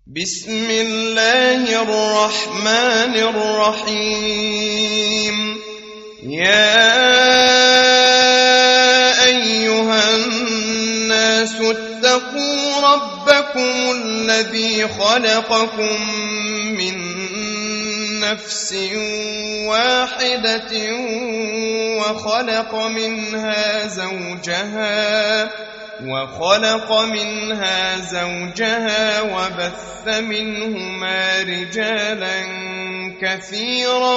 بسم الله الرحمن الرحيم. يا أيها الناس اتقوا ربكم الذي خلقكم من نفس واحدة وخلق منها زوجها وبث منهما رجالا كثيرا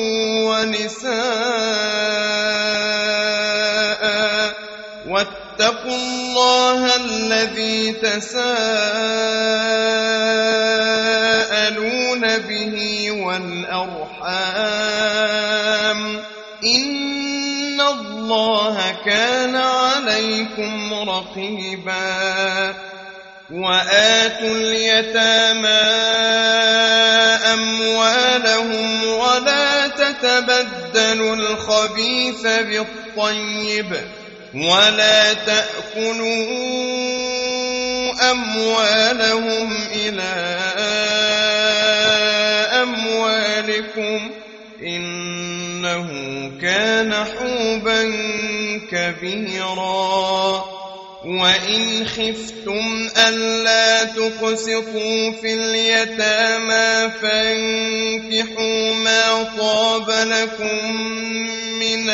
ونساء، واتقوا الله الذي تساءلون به والأرحام، إن الله كان عليكم رقيبا. وآتوا اليتامى أموالهم ولا تتبدلوا الخبيث بالطيب، ولا تأكلوا أموالهم إلى أموالكم، إنه كان حوبا كبيرا. وإن خفتم ألا تقسطوا في اليتامى فانكحوا ما طاب لكم من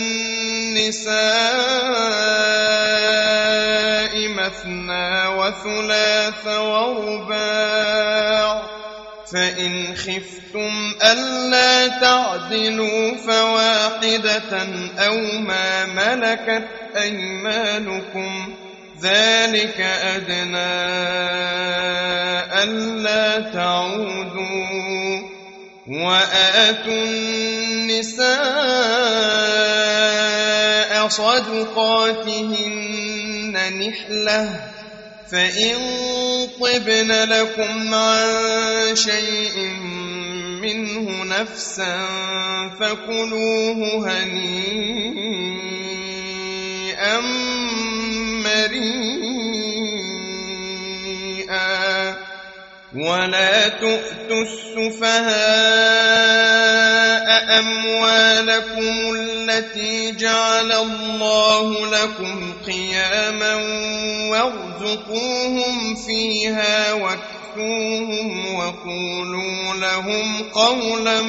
النساء مثنى وثلاث ورباع، فإن خفتم ألا تعدلوا فواحدة أو ما ملكت أيمانكم، ذلك أدنى ألا تعودوا. وآتوا النساء صدقاتهن نحلة، فإن طبن لكم عن شيء منه نفسا فكلوه هنيئا مريئا. ولا تؤتوا السفهاء أموالكم التي جعل الله لكم قياما وارزقوهم فيها واكسوهم وقولوا لهم قولا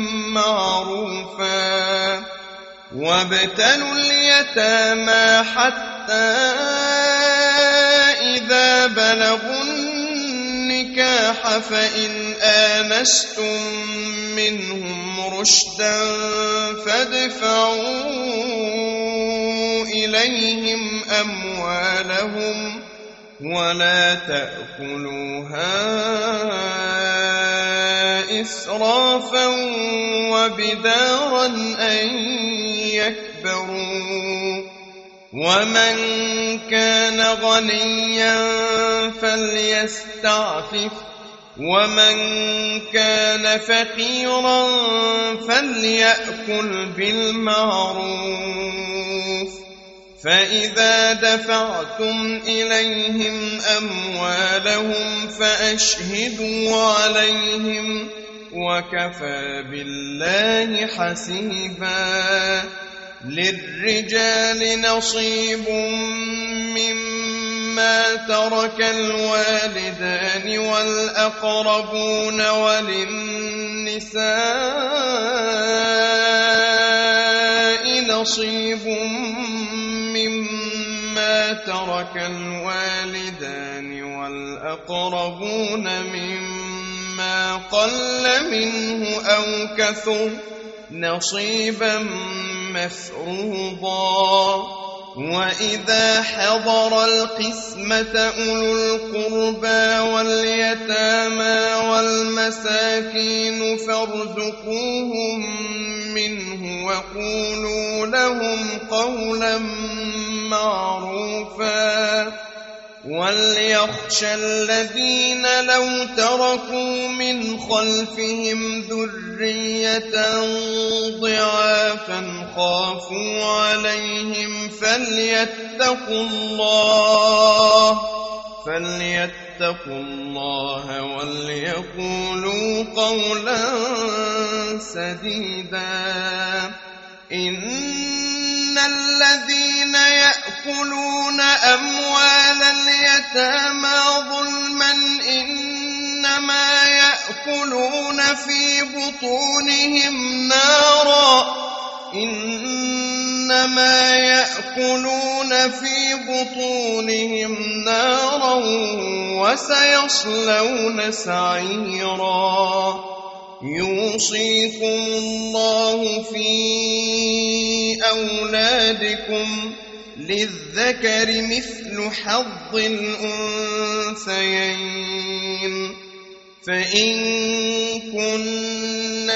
معروفا. وابتلوا اليتامى حتى إذا بلغوا النكاح فإن آنستم منهم رشدا فادفعوا إليهم أموالهم ولا تأكلوها إسرافا وبدارا أن يكبروا. ومن كان غنيا فليستعفف، ومن كان فقيرا فليأكل بالمعروف. فإذا دفعتم إليهم أموالهم فأشهدوا عليهم، وكفى بالله حسيبا. للرجال نصيب مما ترك الوالدان والأقربون، وللنساء نصيب مما ترك الوالدان والأقربون مما قل منه أو كثر، نصيبا مفروضا. وإذا حضر القسمة أولو القربى واليتامى والمساكين فارزقوهم منه وقولوا لهم قولا معروفا. وليخشى الذين لو تركوا من خلفهم ذرية ضعافا خافوا عليهم فليتقوا فليتقوا الله وليقولوا قولا سديدا. إن الذين يأكلون أموال اليتامى ظلما إنما يأكلون في بطونهم نارا وسيصلون سعيرا. يوصيكم الله في أولادكم للذكر مثل حظ الأنثيين. فإن كن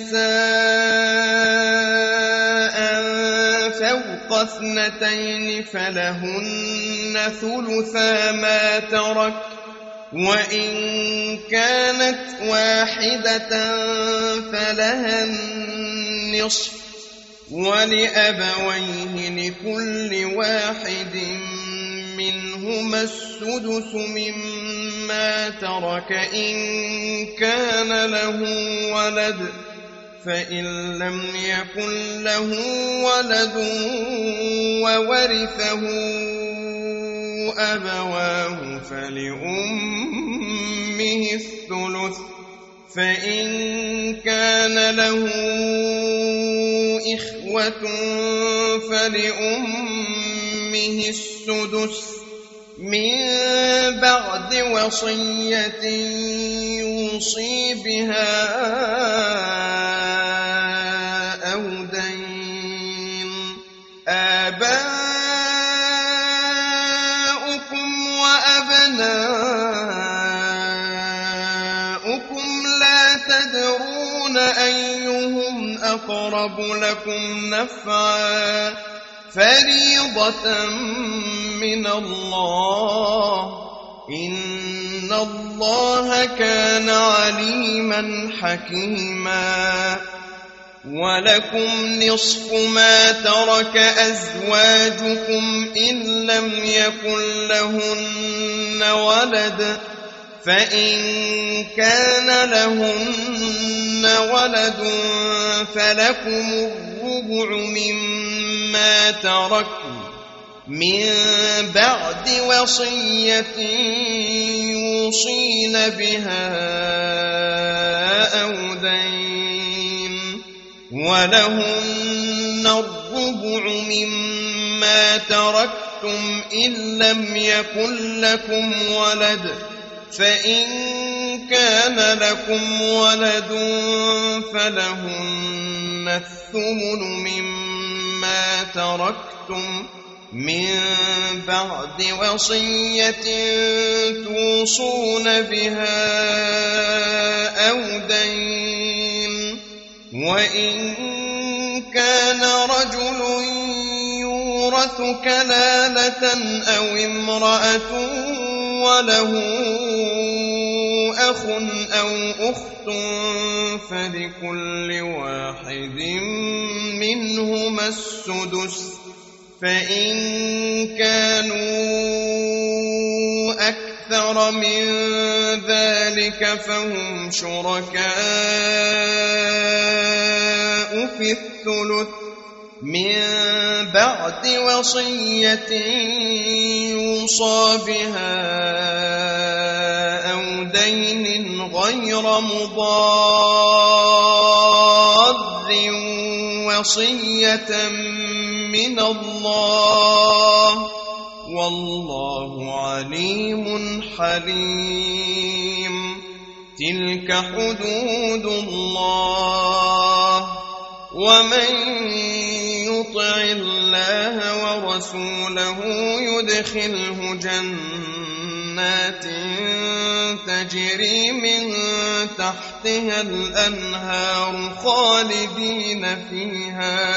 نساء فوق 2 فلهن ثلثا ما ترك، وإن كانت واحدة فلها النصف، ولأبويه لكل واحد منهما السدس مما ترك إن كان له ولد، فإن لم يكن له ولد وورثه أبواه فلأمه الثلث، فإن كان له إخوة فلأمه السدس من بعد وصية يوصي بها أو دين. آباؤكم وأبناؤكم لا تدرون أيهم أقرب لكم نفعا فريضة من الله، إن الله كان عليما حكيما. ولكم نصف ما ترك أزواجكم إن لم يكن لهن ولد، فإن كان لهن ولد فلكم الربع مما تركتم من بعد وصية يوصين بها أو دين، ولهن الربع مما تركتم إن لم يكن لكم ولد، فإن كان لكم ولد فلهن الثمن مما تركتم من بعد وصية توصون بها أو دين. وإن كان رجل يورث كلالة أو امرأة وله أخ أو أخت فلكل واحد منهما السدس، فإن كانوا أكثر من ذلك فهم شركاء في الثلث من بعد وصية يوصى بها أو دين غير مضار وصية من الله، والله عليم حليم. تلك حدود الله، ومن يطع الله ورسوله يدخله جنات تجري من تحتها الأنهار خالدين فيها،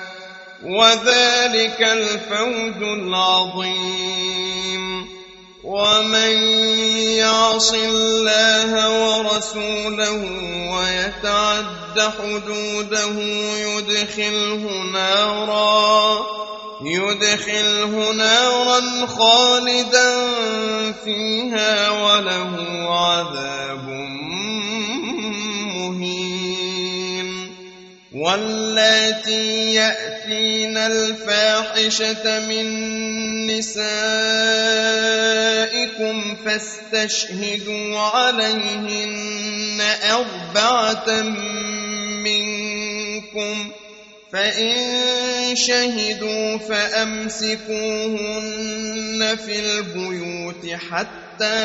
وذلك الفوز العظيم. ومن يعص الله ورسوله يدخله نارا خالدا فيها وله عذاب مهين. واللاتي يأتين الفاحشة من نسائكم فاستشهدوا عليهن 4 منكم، فإن شهدوا فأمسكوهن في البيوت حتى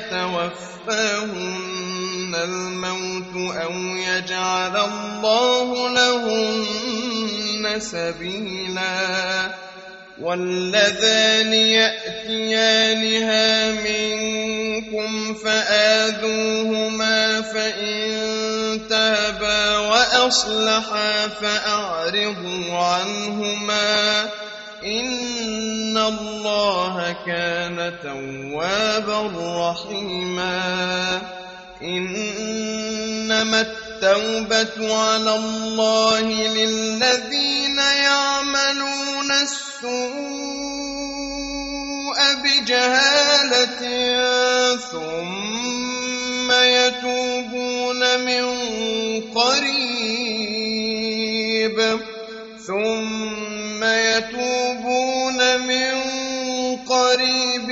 يتوفاهن الموت أو يجعل الله لهن سبيلا. واللذان يأتيانها منكم فآذوهما، فإن تابا وأصلحا فأعرضوا عنهما، إن الله كان توابا رحيما. إنما التوبة على الله للذين يعملون السوء بجهالة ثم يتوبون من قريب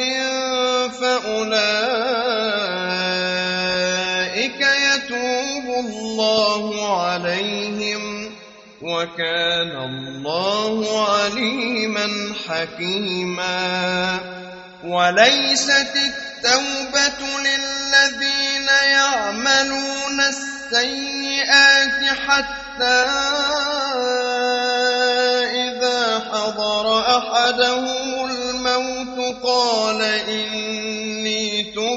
فأولئك يتوب الله عليهم، وكان الله عليما حكيما. وليست التوبة للذين يعملون السيئات حتى إذا حضر أحدهم الموت قال إني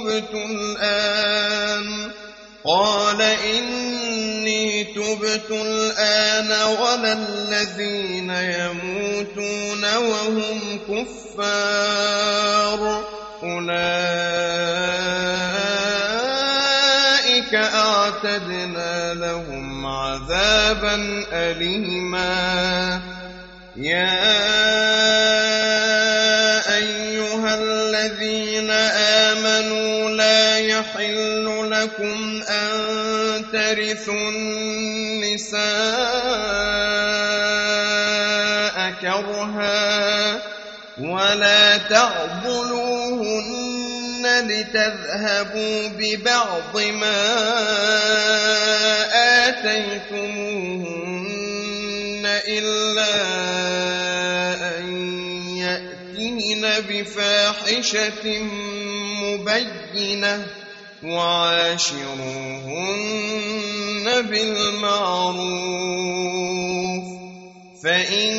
تبت الآن ولا الذين يموتون وهم كفار، أولئك أعتدنا لهم عذابا أليما. يا أيها الذين آمنوا لا يحل لكم أن ترثوا النساء كرها ولا تعضلوهن لتذهبوا ببعض ما آتيتموهن إلا أن يأتين بفاحشة مبينة، وعاشروهن بالمعروف. فإن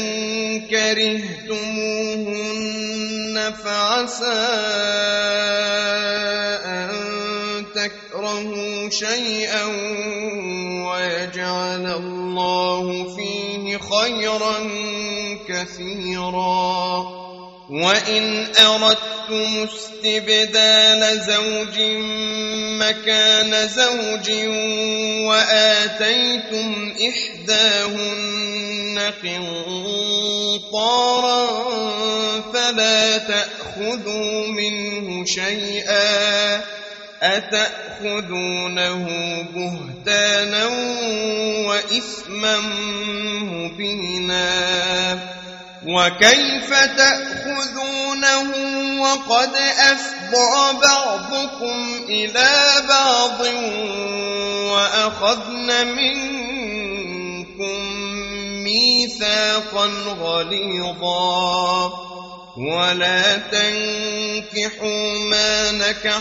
كرهتموهن فعسى أن تكرهوا شيئا ويجعل الله فيه خيرا كثيرا. وإن أردتم استبدال زوج مكان زوج وآتيتم إحداهن قنطارا فلا تأخذوا منه شيئا، أتأخذونه بهتانا وإثما مبينا. وكيف تأخذونه وقد أفضى بعضكم إلى بعض وأخذن منكم ميثاقا غليظا. ولا تنكحوا ما نكح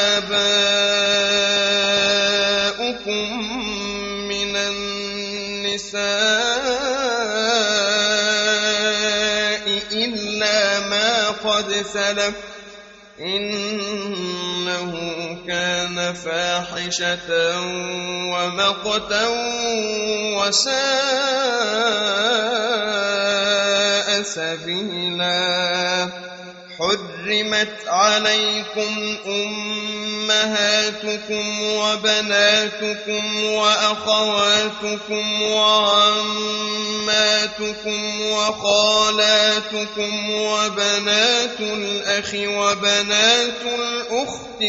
آباؤكم من النساء إلا ما قد سلف إنه كان فاحشة ومقتا وساء سبيلا. حرمت حرمت عليكم أمهاتكم وبناتكم وأخواتكم وعماتكم وخالاتكم وبنات الأخ وبنات الأخت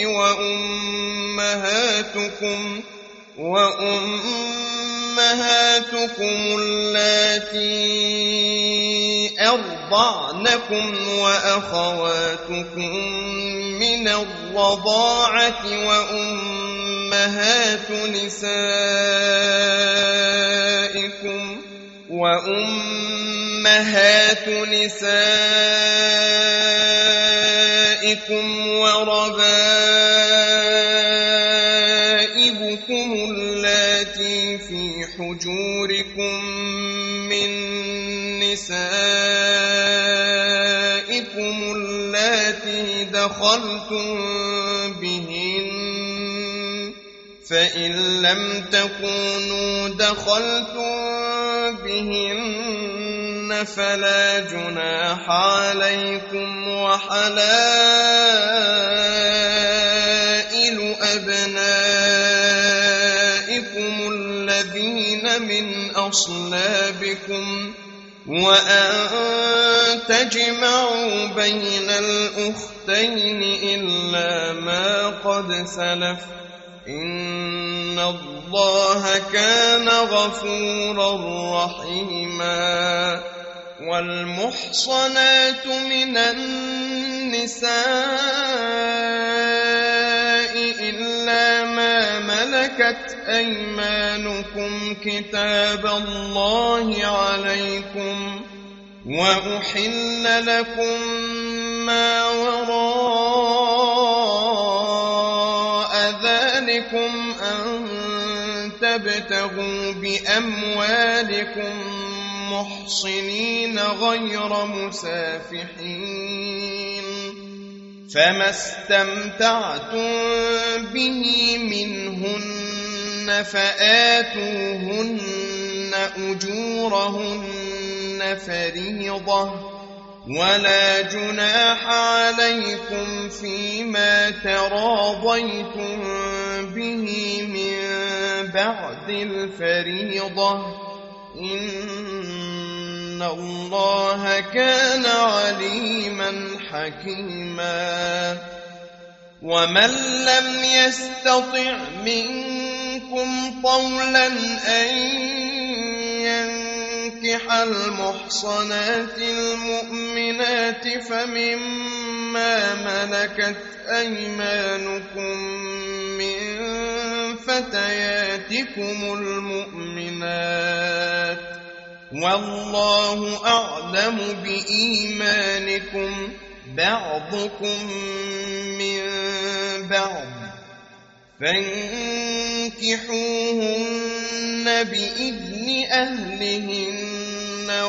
وأمهاتكم اللاتي أرضعنكم وأخواتكم من الرضاعة وأمهات نسائكم وربائبكم اللاتي في حجوركم من نسائكم اللاتي دخلتم بهن، فإن لم تكونوا دخلتم بهن فلا جناح عليكم، وحلائل أبنائكم الذين من أصلابكم، وأن تجمعوا بين الأختين إلا ما قد سلف، إن الله كان غفورا رحيما. والمحصنات من النساء إلا ما ملكت أيمانكم كتاب الله عليكم، وأحل لكم ما وراء ذلكم أن تبتغوا بأموالكم محصنين غير مسافحين، فما استمتعتم به منهن فآتوهن أجورهن فريضة، ولا جناح عليكم فيما تراضيتم به من بعد الفريضة، إن الله كان عليما حكيما. ومن لم يستطع منكم طولا أن ينكح المحصنات المؤمنات فمما ملكت أيمانكم من فتياتكم المؤمنات، والله أعلم بإيمانكم بعضكم من بعض، فانكحوهن بإذن أهلهن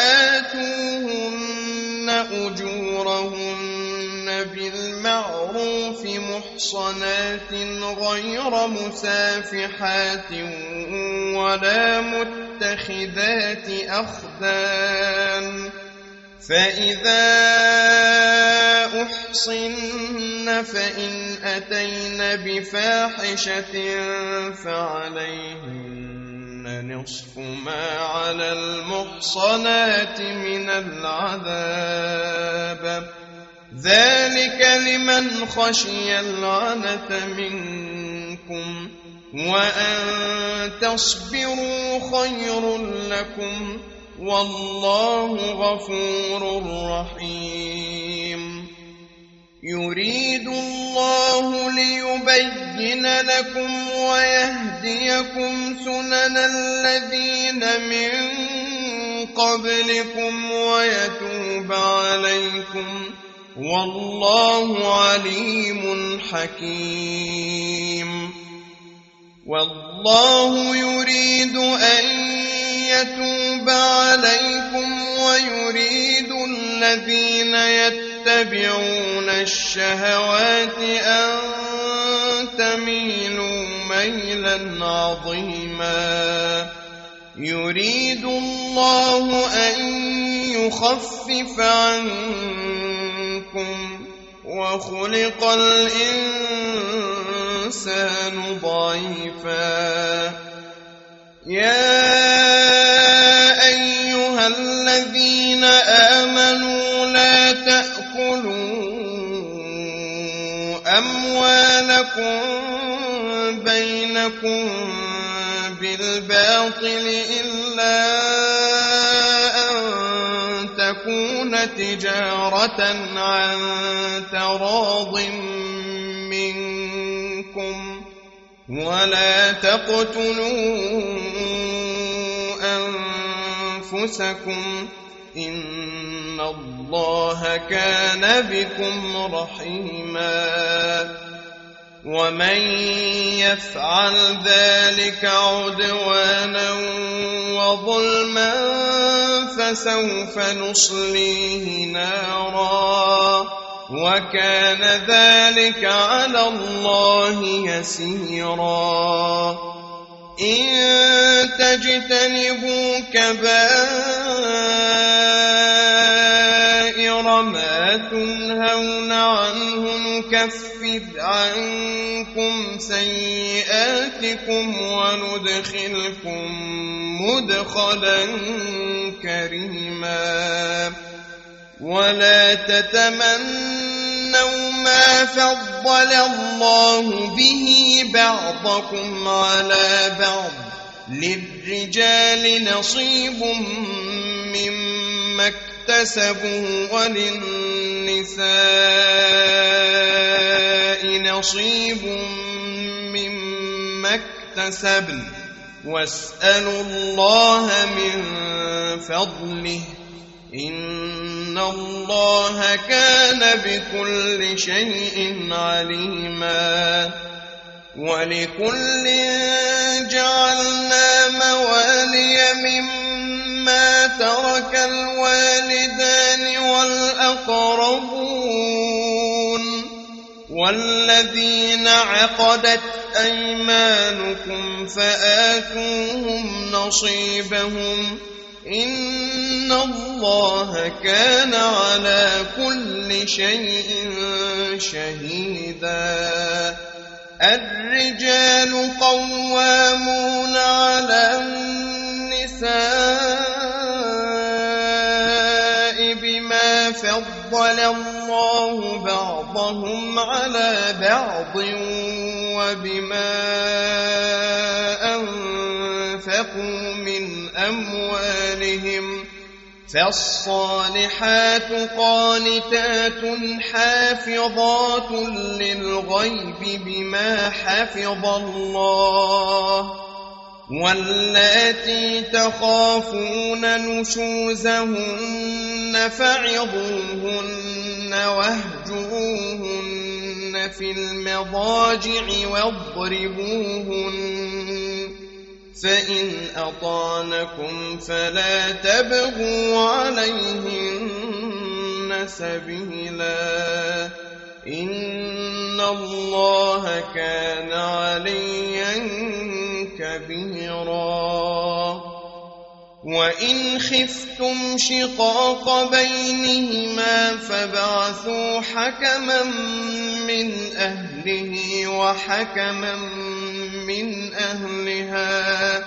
وآتوهن أجورهن بالمعروف محصنات غير مسافحات ولا متخذات أخدان، فإذا أحصن فإن أتين بفاحشة فعليهن نصف ما على المحصنات من العذاب، ذلك لمن خشي العنة منكم، وأن تصبروا خير لكم، والله غفور رحيم. يريد الله ليبين لكم ويهديكم سنن الذين من قبلكم ويتوب عليكم، والله عليم حكيم. والله يريد أن يتوب عليكم ويريد الذين يتبعون الشهوات أن تميلوا ميلا عظيما. يريد الله أن يخفف عنكم وخلق الإنسان ضعيفا يا أيها الذين آمنوا لا تأكلوا أموالكم بينكم بالباطل إلا أن تكون تجارة عن تراض منكم ولا تقتلوا أنفسكم إن الله كان بكم رحيما ومن يفعل ذلك عدوانا وظلما فسوف نصليه نارا وكان ذلك على الله يسيرا إن تجتنبوا كبائر ما تنهون عنه نكفر عنكم سيئاتكم وندخلكم مدخلا كريما ولا تتمنوا ما فضل الله به بعضكم على بعض للرجال نصيب مما اكتسبوا وللنساء نصيب مما اكتسبن واسألوا الله من فضله إن الله كان بكل شيء عليما ولكل جعلنا موالي مما ترك الوالدان والأقربون والذين عقدت أيمانكم فآتوهم نصيبهم إن الله كان على كل شيء شهيدا الرجال قوامون على النساء بما فضل الله بعضهم على بعض وبما أنفقوا من أموالهم فالصالحات قانتات حافظات للغيب بما حفظ الله واللاتي تخافون نشوزهن فعظوهن واهجروهن في المضاجع واضربوهن فإن أطعنكم فلا تبغوا عليهن سبيلا إن الله كان عليا كبيرا وإن خفتم شقاق بينهما فابعثوا حكما من أهله وحكما من أهلها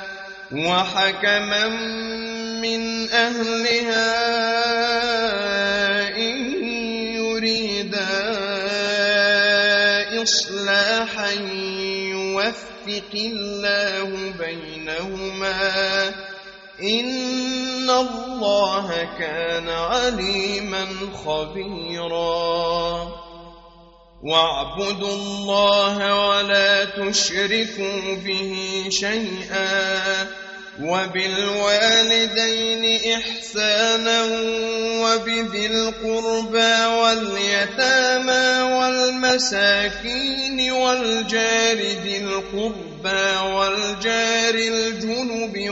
إن يريدا إصلاحا يوفق الله بينهما إن الله كان عليما خبيرا واعبدوا الله ولا تشركوا به شيئا وبالوالدين إحسانا وبذي القربى واليتامى والمساكين والجار ذي القربى والجار الجنب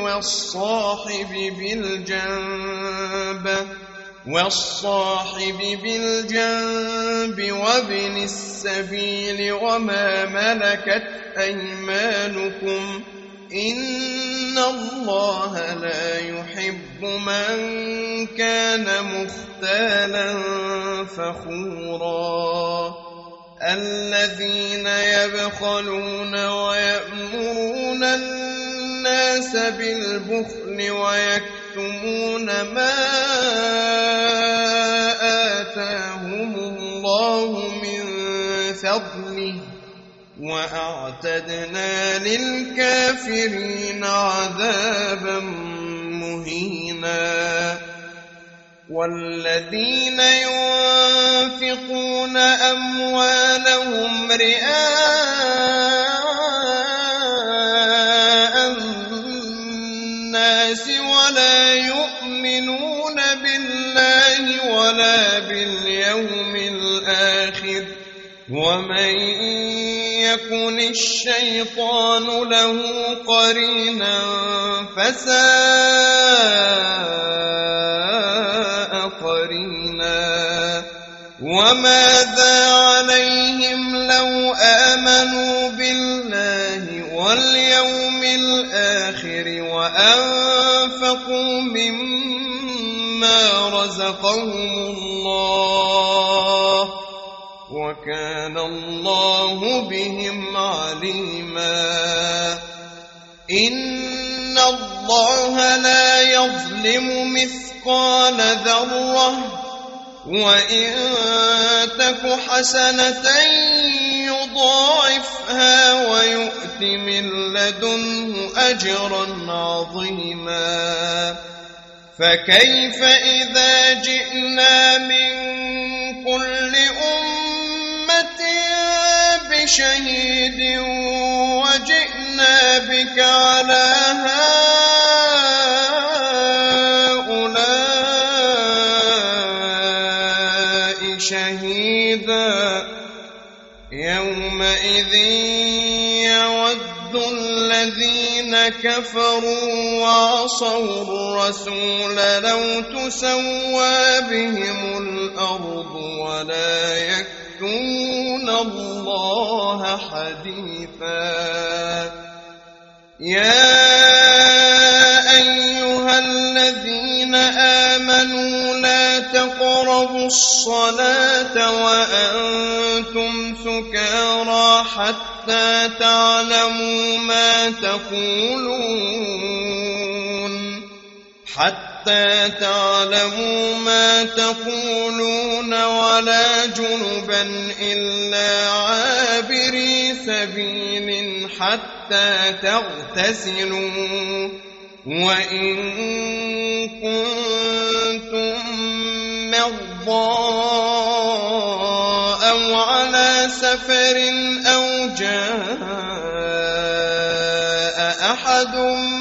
والصاحب بالجنب وابن السبيل وما ملكت أيمانكم إن الله لا يحب من كان مختالا فخورا الذين يبخلون ويأمرون الناس بالبخل ويكتمون ما آتاهم الله من فضله وأعتدنا للكافرين عذابا مهينا والذين ينفقون أموالهم رئاء الناس ولا يؤمنون بالله ولا باليوم الآخر ومن يكن الشيطان له قرينا فساء قرينا وماذا عليهم لو آمنوا بالله واليوم الآخر وأنفقوا مما رزقهم الله وكان الله بهم عليما إن الله لا يظلم مثقال ذرة وإن تك حسنة يضاعفها ويؤت من لدنه أجرا عظيما فكيف إذا جئنا من كل أمة بشهيد وجئنا بك على هؤلاء شهيدا يومئذ يود الذين كفروا وعصوا الرسول لو تسوى بهم الأرض ولا يكتمون الله حديثا يا أيها الذين آمنوا لا تقربوا الصلاة وأنتم سكارى حتى تعلموا ما تقولون ولا جنبا إلا عابري سبيل حتى تغتسلوا وإن كنتم مرضى أو على سفر أو جاء أحد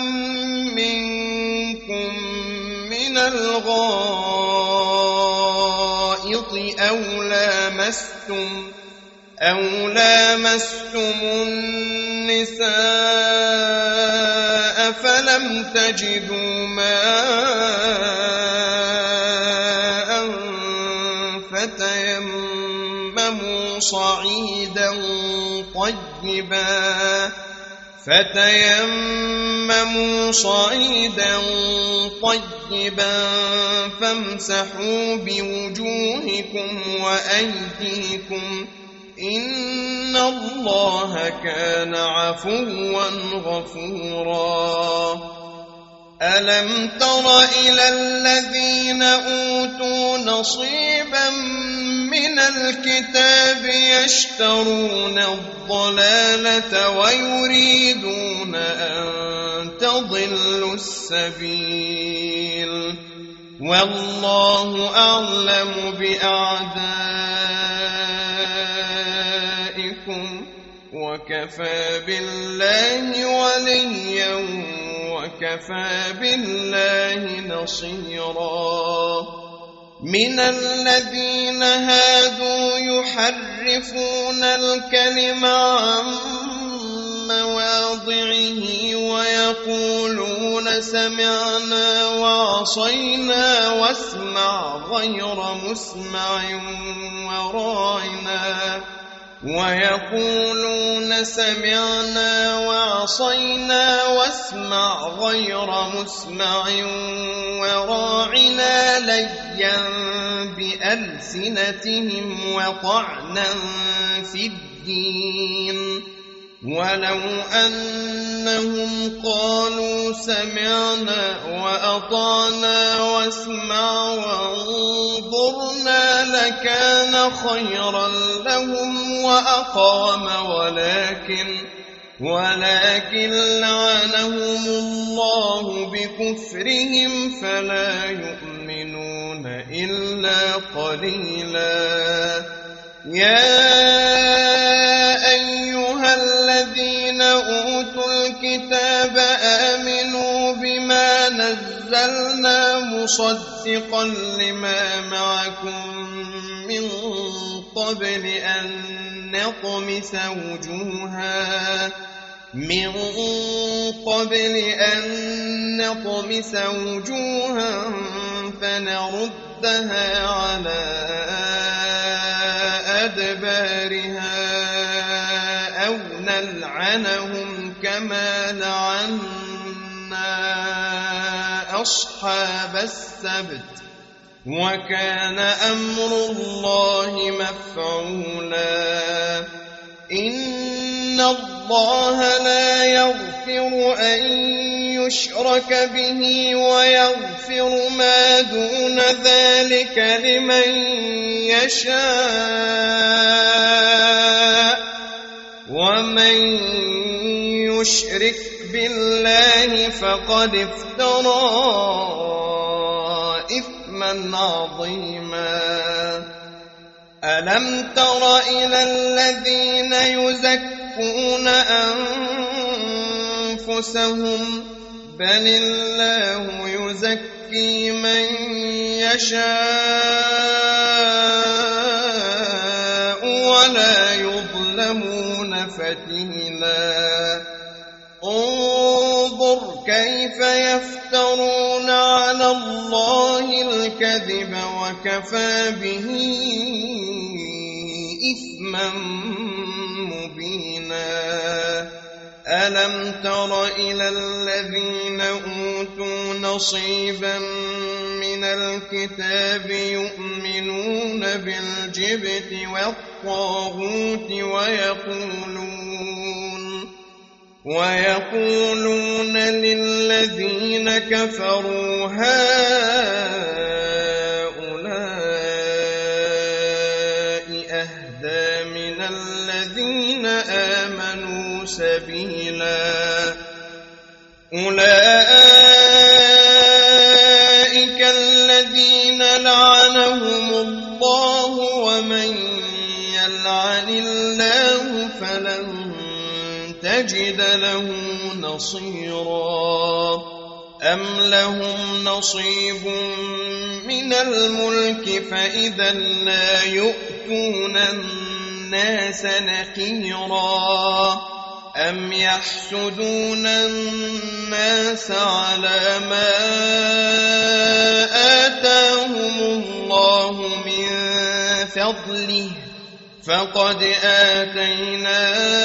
منكم من الغائط أو لامستم النساء فلم تجدوا ماء فتيمموا صعيدا طيبا فامسحوا بوجوهكم وأيديكم إن الله كان عفوا غفورا ألم تر إلى الذين أوتوا نصيبا من الكتاب يشترون الضلالة ويريدون أن تضلوا السبيل والله أعلم بأعدائكم وكفى بالله وليا وكفى بالله نصيرا من الذين هادوا يحرفون الكلم عن مواضعه ويقولون سمعنا وعصينا واسمع غير مسمع ويقولون سمعنا وعصينا واسمع غير مسمع وراعنا ليا بألسنتهم وطعنا في الدين ولو أنهم قالوا سمعنا وأطعنا واسمع وانظرنا لكان خيرا لهم وأقوم ولكن لعنهم الله بكفرهم فلا يؤمنون إلا قليلا. يا أيها الذين أوتوا الكتاب آمنوا بما نزلنا مصدقا لما معكم من قبل أن نطمس وجوها فنردها على أدبارها أو نلعنهم كما لعنا أصحاب السبت وكان أمر الله مفعولا. إن الله لا يغفر أن يشرك به ويغفر ما دون ذلك لمن يشاء ومن يشرك بالله فقد افترى إثما عظيما. ألم تر إلى الذين يزكون أنفسهم بل الله يزكي من يشاء ولا يظلمون فتيلا. انظر كيف يفترون على الله الكذب وكفى به إثما مبينا. ألم تر إلى الذين أوتوا نصيبا من الكتاب يؤمنون بالجبت والطاغوت ويقولون للذين كفروا هؤلاء أهدى من الذين آمنوا سبيلا. أولئك الذين لعنهم الله ومن يلعن الله فلن تجد له نصيرا. أم لهم نصيب من الملك فإذا لا يؤتون الناس نقيرا. أم يحسدون الناس على ما آتاهم الله من فضله فقد آتينا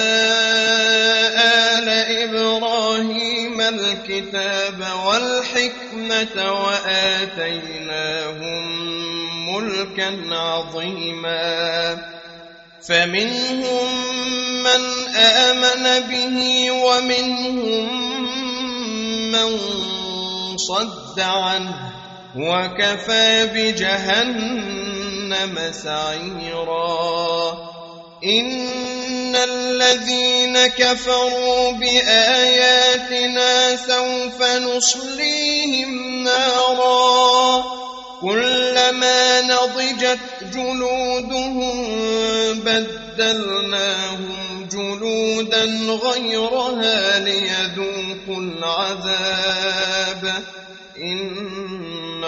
آل إبراهيم الكتاب والحكمة وآتيناهم ملكا عظيما. فمنهم من آمن به ومنهم من صد عنه وكفى بجهنم سعيرا. إن الذين كفروا بآياتنا سوف نصليهم نارا كلما نضجت جلودهم بدلناهم جلودا غيرها ليذوقوا العذاب إن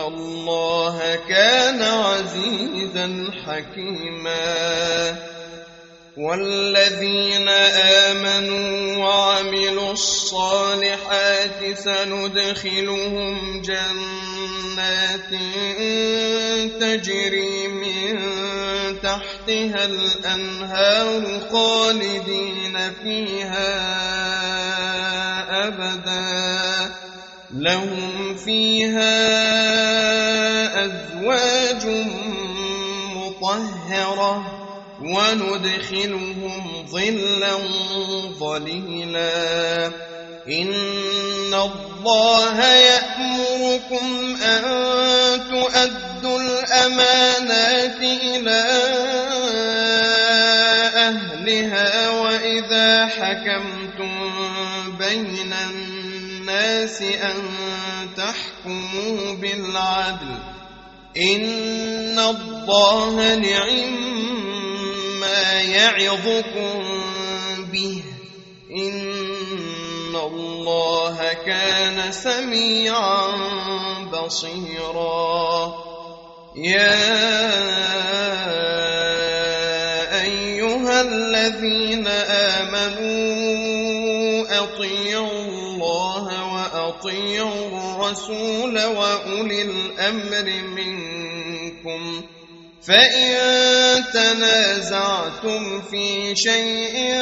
الله كان عزيزا حكيما. والذين آمنوا وعملوا الصالحات سندخلهم جنات تجري من تحتها الأنهار خالدين فيها أبدا لهم فيها أزواج مطهرة وندخلهم ظلا ظليلا إن الله يأمركم أن تؤدوا الأمانات إلى أهلها وإذا حكمتم بين الناس أن تحكموا بالعدل إن الله نعم يعظكم به إن الله كان سميعا بصيرا يا أيها الذين آمنوا أطيعوا الله وأطيعوا الرسول وأولي الأمر منكم فإن تنازعتم في شيء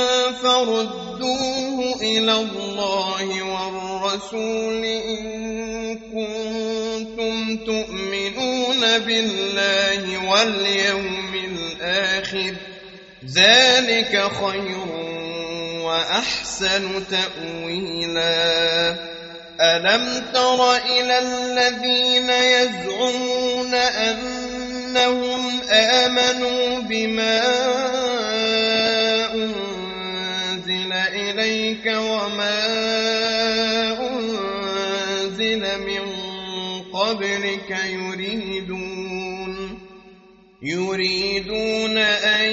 فردوه إلى الله والرسول إن كنتم تؤمنون بالله واليوم الآخر ذلك خير وأحسن تأويلا ألم تر إلى الذين يزعمون أنهم آمنوا بما أنزل إليك وما أنزل من قبلك يريدون أن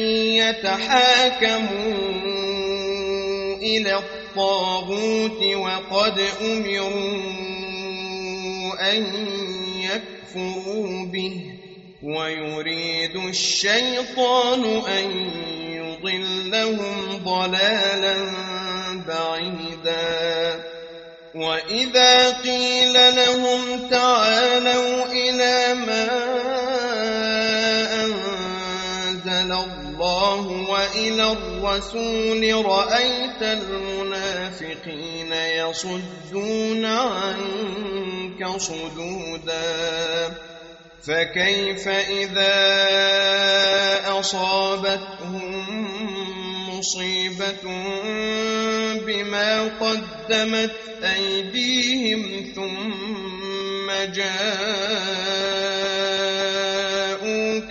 يتحاكموا إلى الطاغوت وقد أمروا أن يكفروا به ويريد الشيطان أن يضلهم ضلالا بعيدا وإذا قيل لهم تعالوا إلى ما أنزل الله وإلى الرسول رأيت المنافقين يصدون عنك صدودا فكيف إذا أصابتهم مصيبة بما قدمت أيديهم ثم جاءوك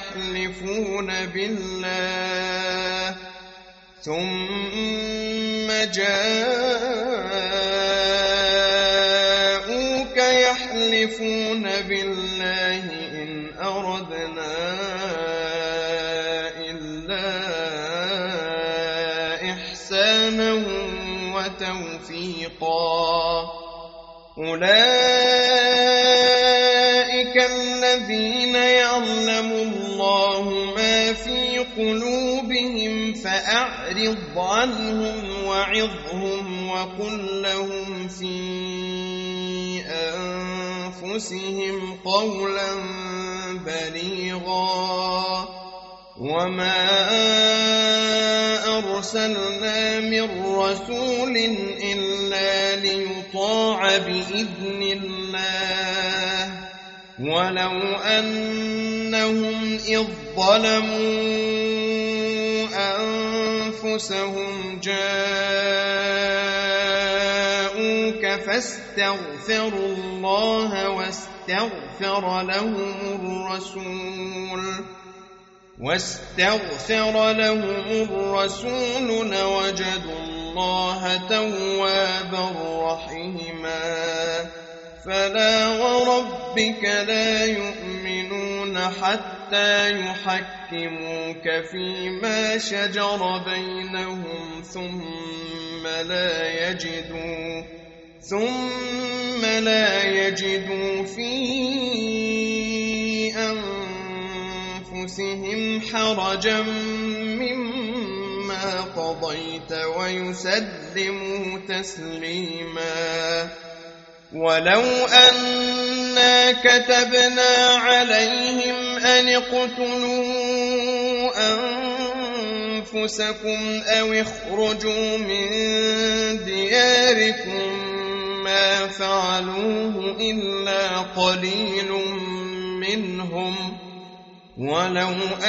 يحلفون بالله إن أردنا إلا إحسانا وتوفيقا أولئك الذين يعلم الله ما في قلوبهم فأعرض عنهم وعظهم وقل لهم في أنفسهم قولا بليغا وما أرسلنا من رسول إلا ليطاع بإذن الله ولو أنهم إذ ظلموا أنفسهم جاءوك فاستغفروا الله واستغفر لهم الرسول لوجدوا الله توابا رحيما فلا وربك لا يؤمنون حتى يحكموك فيما شجر بينهم ثم لا يجدوا في أنفسهم حرجا مما قضيت ويسلموا تسليما. ولو أنا كتبنا عليهم أن اقتلوا أنفسكم أو اخرجوا من دياركم ما فعلوه إلا قليل منهم، ولو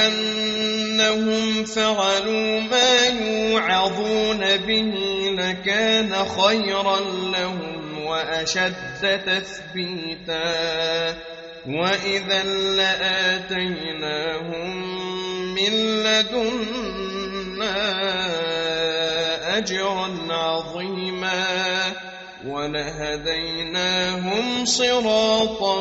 أنهم فعلوا ما يوعظون به لكان خيرا لهم وأشد تثبيتا، وإذا لآتيناهم من لدنا أجرا عظيما ولهديناهم صراطا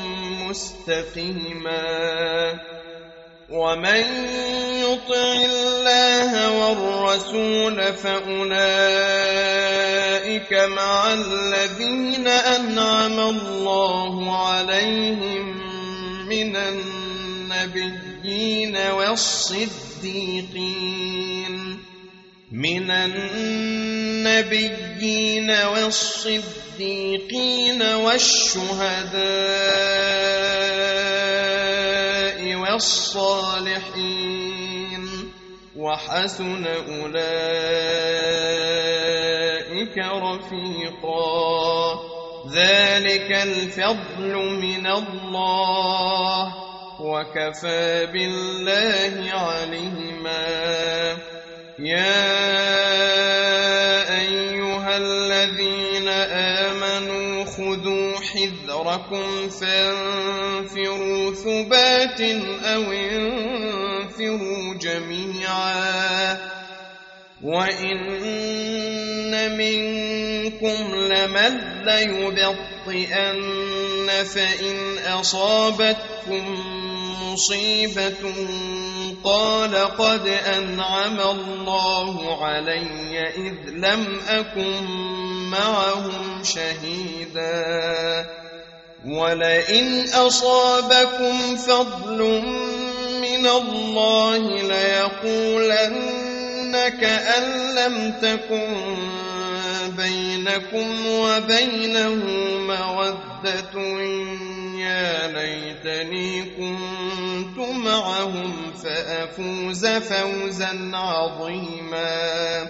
مستقيما. ومن يطع الله والرسول فأولئك مع الذين أنعم الله عليهم من النبيين والصديقين والشهداء والصالحين وحسن أولئك رفيقا. ذلك الفضل من الله وكفى بالله عليما. يا أيها الذين آمنوا خذوا حذركم فانفروا ثبات أو انفروا جميعا. وإن منكم لمن ليبطئن فإن أصابتكم مصيبة قال قد أنعم الله علي إذ لم أكن معهم شهيدا. ولئن أصابكم فضل من الله ليقولن كأن لم تكن بينكم وبينه مودة يا ليتني كنت معهم فأفوز فوزا عظيما.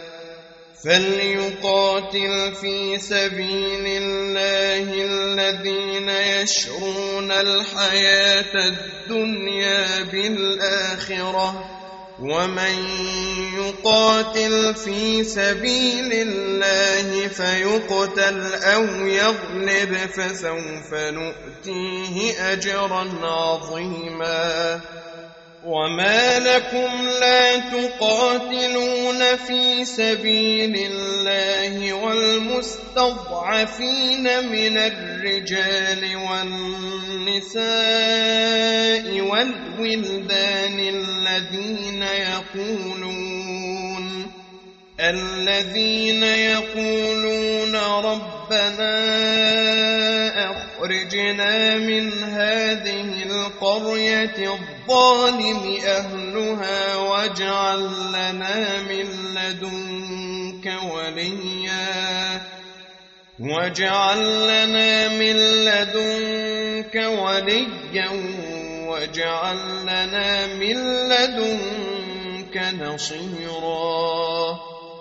فليقاتل في سبيل الله الذين يشرون الحياة الدنيا بالآخرة ومن يقاتل في سبيل الله فيقتل أو يغلب فسوف نؤتيه أجرا عظيما. وما لكم لا تقاتلون في سبيل الله والمستضعفين من الرجال والنساء والولدان الذين يقولون ربنا أخرجنا من هذه القرية الظالم أهلها واجعل لنا من لدنك وليا واجعل لنا من لدنك نصيرا.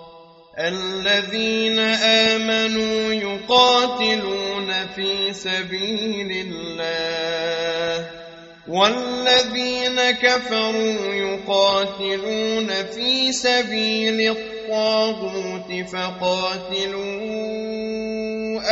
الذين آمنوا يقاتلون في سبيل الله والذين كفروا يقاتلون في سبيل الطاغوت فقاتلوا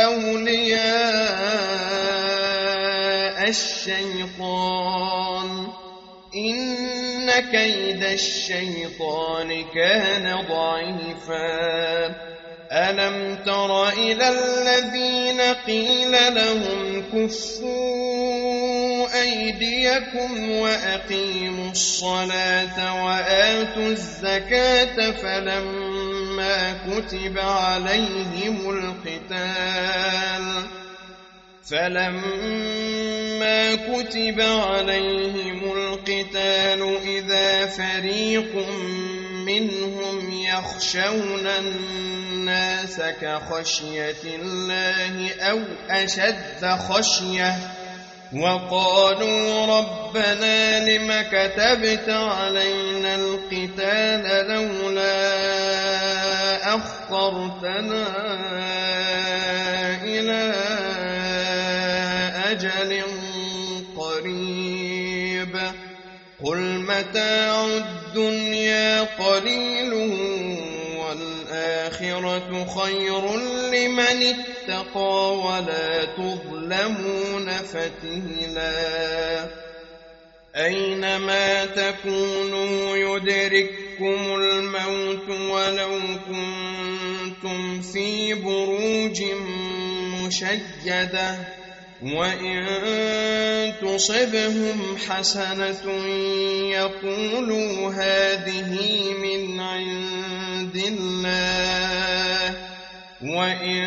أولياء الشيطان إن كيد الشيطان كان ضعيفا. ألم تر إلى الذين قيل لهم كفوا أيديكم وأقيموا الصلاة وآتوا الزكاة فلما كتب عليهم القتال إذا فريق منهم يخشون الناس كخشية الله أو أشد خشية وقالوا ربنا لم كتبت علينا القتال لولا أخرتنا إلى أجل قريب قل متاع الدنيا قليل والآخرة خير لمن اتقى ولا تظلمون فتيلا أينما تكونوا يدرككم الموت ولو كنتم في بروج مشيدة وإن تصبهم حسنة يقولوا هذه من عند الله وإن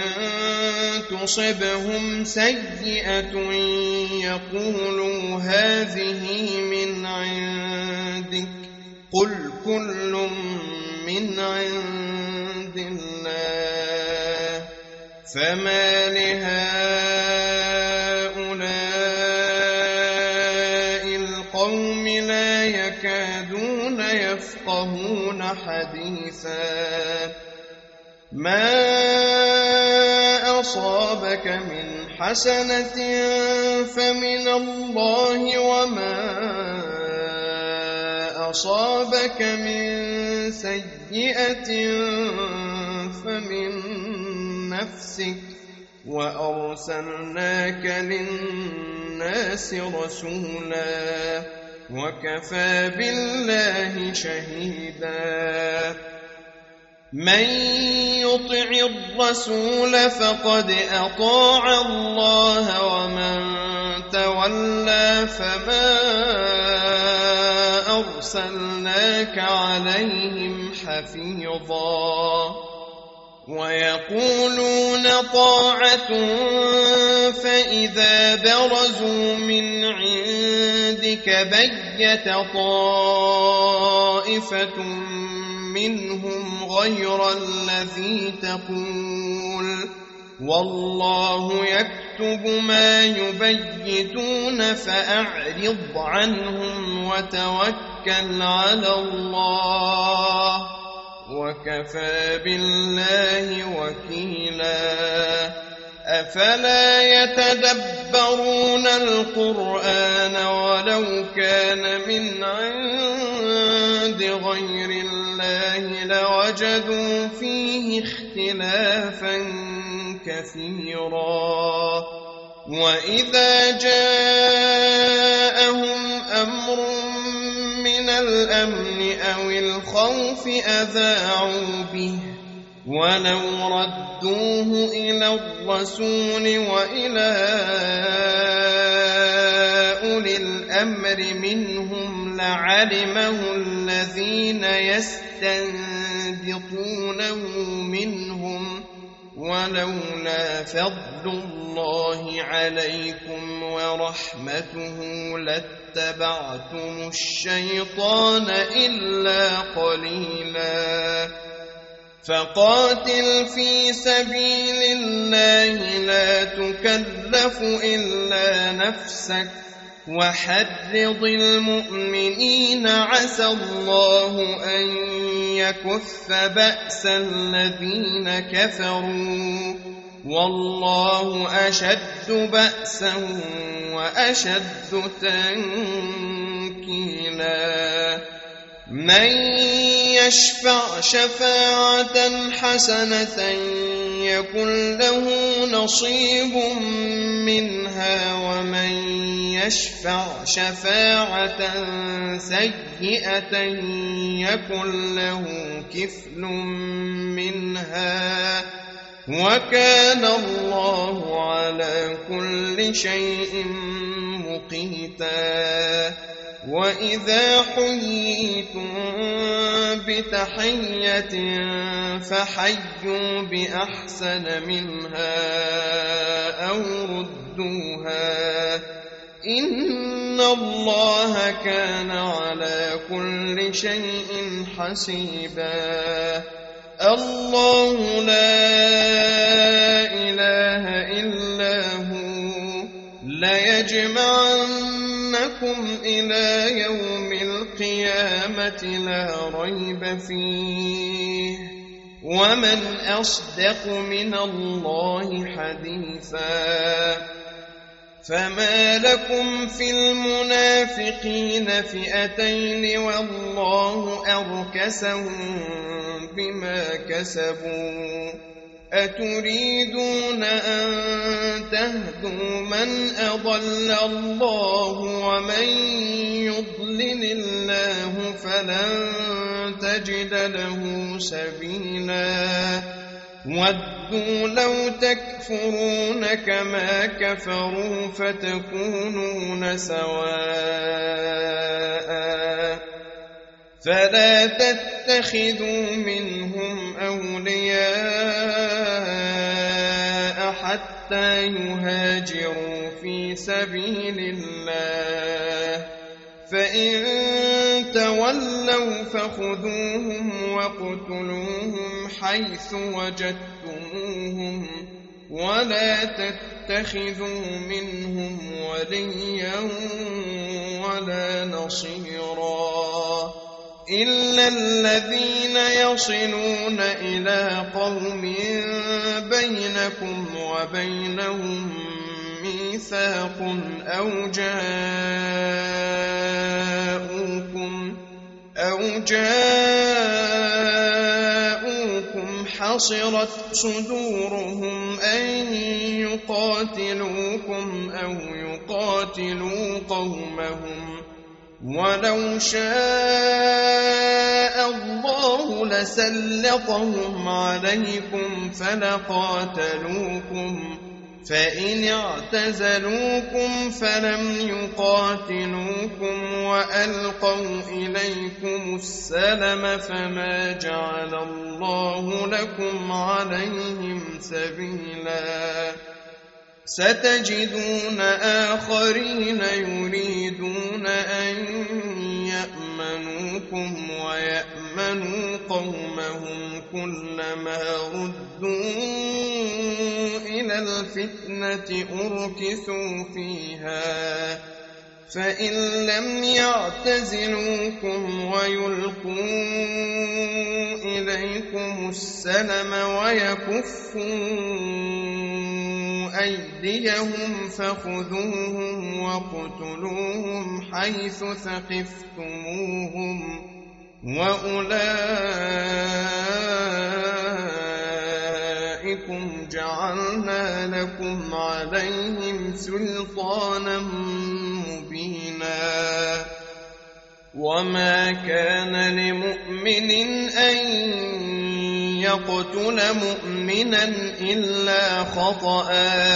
تصبهم سيئة يقولوا هذه من عندك قل كل من عند الله فما لهؤلاء القوم لا يكادون يفقهون حديثا ما أصابك من حسنة فمن الله وما أصابك من سيئة فمن نفسك وأرسلناك للناس رسولا وكفى بالله شهيدا من يطع الرسول فقد أطاع الله ومن تولى فما أرسلناك عليهم حفيظا ويقولون طاعة فإذا برزوا من عندك بيت طائفة منهم غير الذي تقول والله يكتب ما يبيتون فأعرض عنهم وتوكل على الله وكفى بالله وكيلا أفلا يتدبرون القرآن ولو كان من عند غير الله لوجدوا فيه اختلافا كثيرا وإذا جاءهم أمر من الأمن أو الخوف أذاعوا به ولو ردوه إلى الرسول وإلى أولي الأمر منهم لعلمه الذين يستنبطونه منهم ولولا فضل الله عليكم ورحمته لاتبعتم الشيطان إلا قليلا فقاتل في سبيل الله لا تكلف إلا نفسك وحرض المؤمنين عسى الله أن يكف بأس الذين كفروا والله أشد بأسا وأشد تنكيلا من يشفع شفاعة حسنة يكن له نصيب منها ومن يشفع شفاعة سيئة يكن له كفل منها وكان الله على كل شيء مقيتا وإذا حييتم بتحية فحيوا بأحسن منها أو ردوها إن إن الله كان على كل شيء حسيبا الله لا إله إلا هو ليجمعنكم إلى يوم القيامة لا ريب فيه ومن أصدق من الله حديثا فما لكم في المنافقين فئتين والله أركسهم بما كسبوا أتريدون أن تهدوا من أضل الله ومن يضلل الله فلن تجد له سبيلا ودوا لو تكفرون كما كفروا فتكونون سواء فلا تتخذوا منهم أولياء حتى يهاجروا في سبيل الله فإن تولوا فخذوهم واقتلوهم حيث وجدتموهم ولا تتخذوا منهم وليا ولا نصيرا إلا الذين يصلون إلى قوم بينكم وبينهم ميثاق أو جاءوكم حصرت صدورهم أن يقاتلوكم أو يقاتلوا قومهم ولو شاء الله لسلطهم عليكم فلقاتلوكم فإن اعتزلوكم فلم يقاتلوكم وألقوا إليكم السلم فما جعل الله لكم عليهم سبيلا ستجدون آخرين يريدون أن يأمنوكم ويأمنوا قومهم كلما ردوا إلى الفتنة أركسوا فيها فإن لم يعتزلوكم ويلقوا إليكم السلم ويكفوا أيديهم فخذوهم واقتلوهم حيث ثقفتموهم وأولئكم جعلنا لكم عليهم سلطانا مبينا وما كان لمؤمن أن يقتل مؤمنا إلا خطأ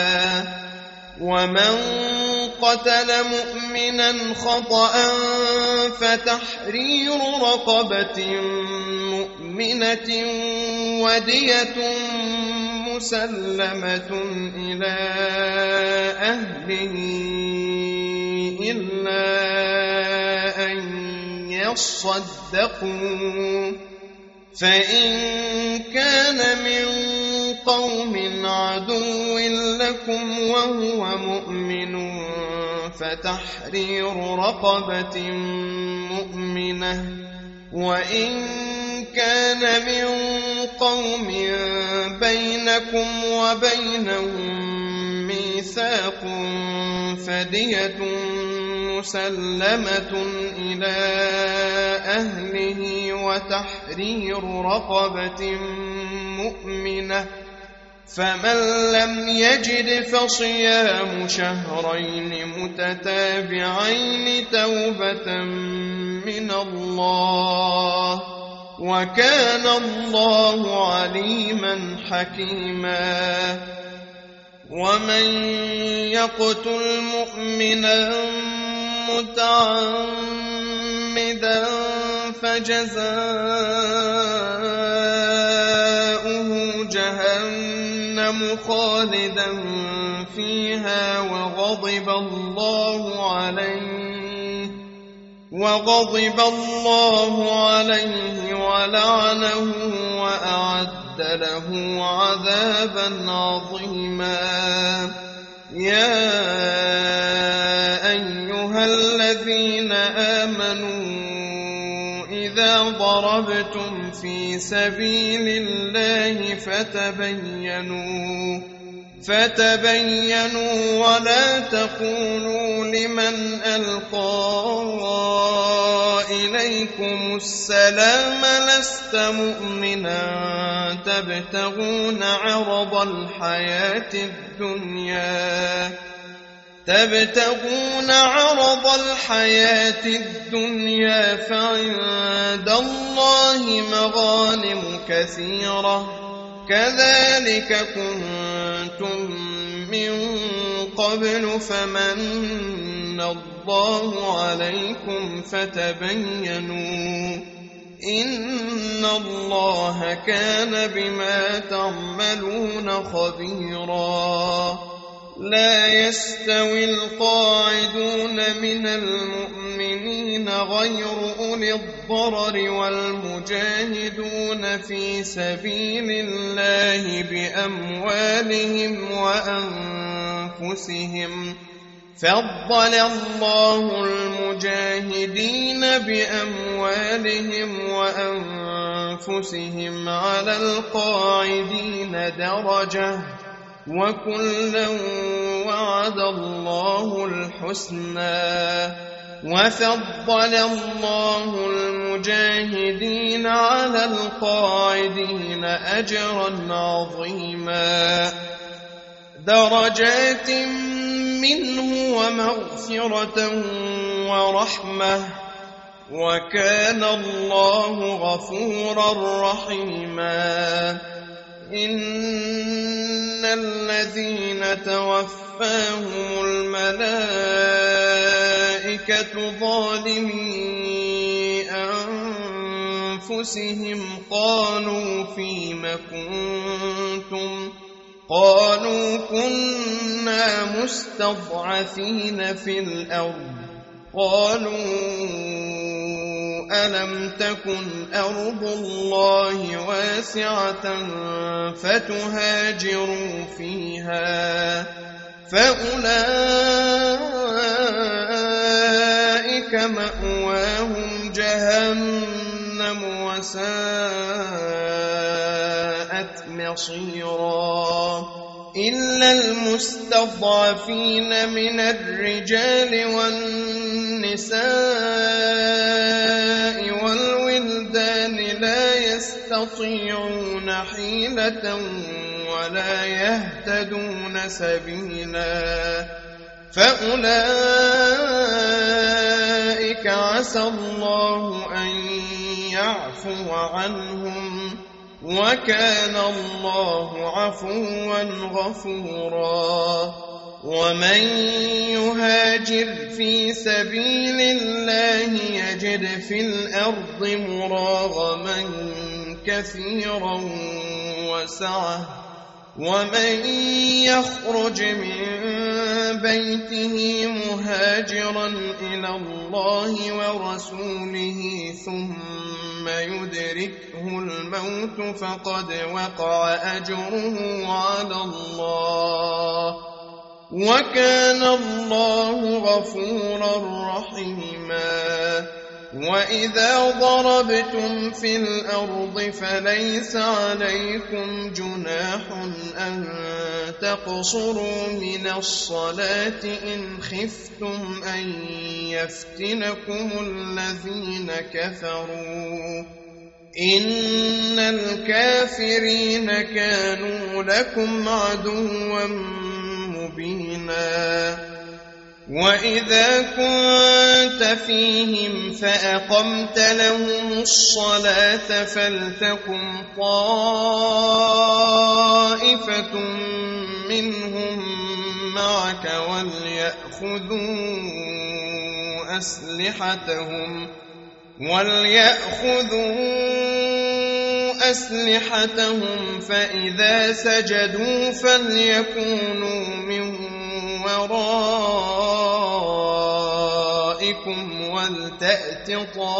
ومن قتل مؤمنا خطأ فتحرير رقبة مؤمنة ودية مسلمة إلى أهله إلا أن يصدقوا فإن كان من قوم عدو لكم وهو مؤمن فتحرير رقبة مؤمنة وإن كان من قوم بينكم وبينهم ميثاق فدية مسلمة إلى أهله وتحرير رقبة مؤمنة فمن لم يجد فصيام شهرين متتابعين توبة من الله وكان الله عليما حكيما ومن يقتل مؤمنا متعمدا فجزاؤه جهنم خالدا فيها وغضب الله عليه وغضب الله عليه ولعنه وأعد له عذابا عظيما. يا أيها الذين آمنوا إذا ضربتم في سبيل الله فتبينوا ولا تقولوا لمن ألقى إليكم السلام لست مؤمنا تبتغون عرض الحياة الدنيا فعند الله مغانم كثيرة كذلك كنتم من قبل فمن الله عليكم فتبينوا إن الله كان بما تعملون خبيرا. لا يستوي القاعدون من المؤمنين غير أولي الضرر والمجاهدون في سبيل الله بأموالهم وأنفسهم فضل الله المجاهدين بأموالهم وأنفسهم على القاعدين درجة وكلا وعد الله الحسنى وفضل الله المجاهدين على القاعدين أجرا عظيما درجات منه ومغفرة ورحمة وكان الله غفورا رحيما. إن الذين توفاهم الملائكة ظالمي أنفسهم قالوا فيم كنتم قالوا كنا مستضعفين في الأرض قالوا ألم تكن أرض الله واسعة فتهاجروا فيها فأولئك مأواهم جهنم وساءت مصيرا. إلا المستضعفين من الرجال والنساء والولدان لا يستطيعون حيلة ولا يهتدون سبيلا فأولئك عسى الله أن يعفو عنهم وكان الله عفوا غفورا. ومن يهاجر في سبيل الله يجد في الأرض مراغما كثيرا وسعة ومن يخرج من بيته مهاجرا إلى الله ورسوله ثم يدركه الموت فقد وقع أجره على الله وكان الله غفورا رحيما. وإذا ضربتم في الأرض فليس عليكم جناح أن تقصروا من الصلاة إن خفتم أن يفتنكم الذين كفروا إن الكافرين كانوا لكم عدوا مبينا. وإذا كنت فيهم فأقمت لهم الصلاة فلتقم طائفة منهم معك وليأخذوا أسلحتهم فإذا سجدوا فليكونوا من ورائكم بكم ولتأت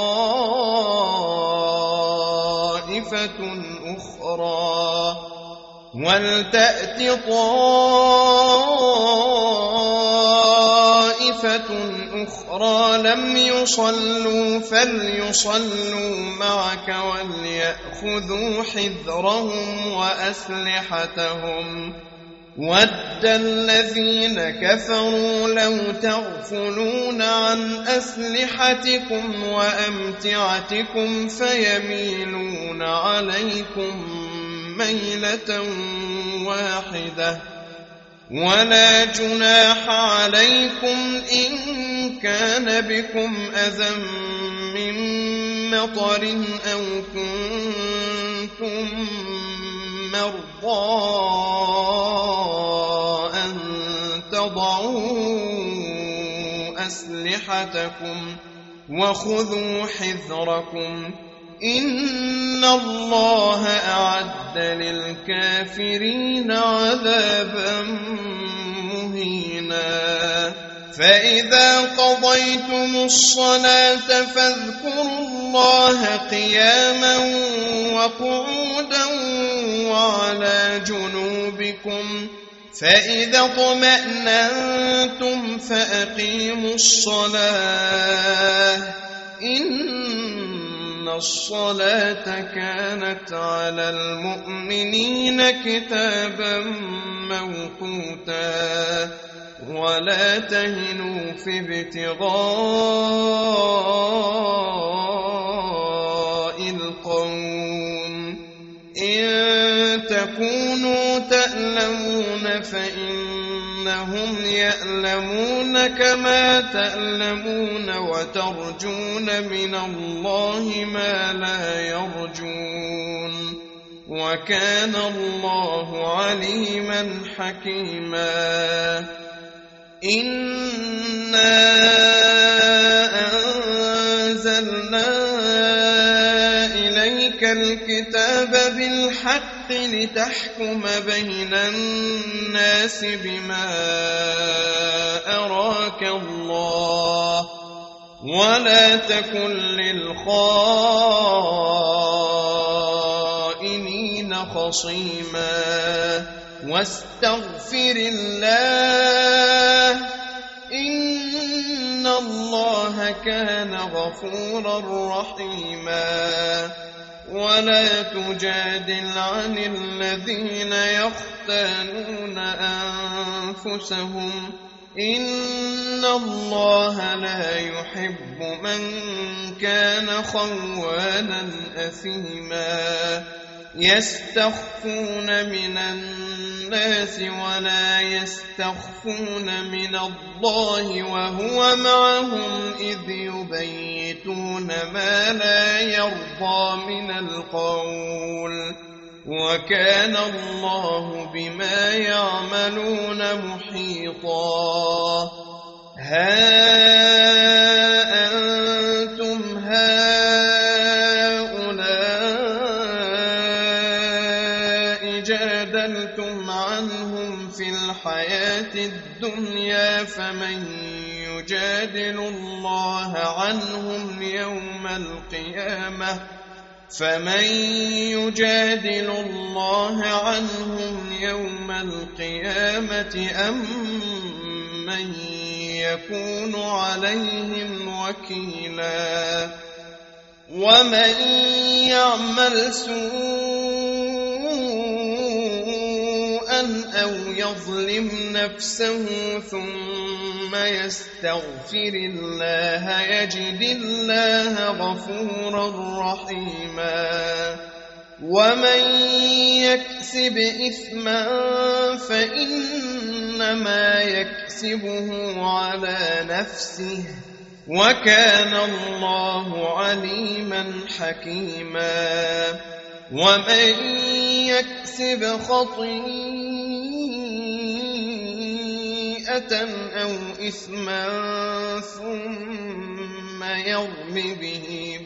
طائفة أخرى لم يصلوا فليصلوا معك وليأخذوا حذرهم وأسلحتهم ود الذين كفروا لو تغفلون عن أسلحتكم وأمتعتكم فيميلون عليكم ميلة واحدة ولا جناح عليكم إن كان بكم أذى من مطر أو كنتم مرضى أن تضعوا أسلحتكم وخذوا حذركم إن الله أعد للكافرين عذابا مهينا فإذا قضيتم الصلاة فاذكروا الله قياما وقعودا وعلى جنوبكم فإذا اطمأننتم فأقيموا الصلاة إن الصلاة كانت على المؤمنين كتابا موقوتا ولا تهنوا في ابتغاء القوم إن تكونوا تألمون فإنهم يألمون كما تألمون وترجون من الله ما لا يرجون وكان الله عليما حكيما إنا أنزلنا إليك الكتاب بالحق لتحكم بين الناس بما أراك الله ولا تكن للخائنين خصيما واستغفر الله إن الله كان غفورا رحيما ولا تجادل عن الذين يختانون أنفسهم إن الله لا يحب من كان خوانا أثيما يستخفون من الناس ولا يستخفون من الله وهو معهم إذ يبيتون ما لا يرضى من القول وكان الله بما يعملون محيطا ها أنتم هؤلاء جادلتم عنهم في الحياة الدنيا فمن يجادل الله عنهم يوم القيامة أم من يكون عليهم وكيلا ومن يعمل سوءا أو يظلم نفسه ثم يستغفر الله يجد الله غفورا رحيما ومن يكسب إثما فإنما يكسبه على نفسه وكان الله عليما حكيما ومن يكسب خطيئة أو إثما ثم يرم به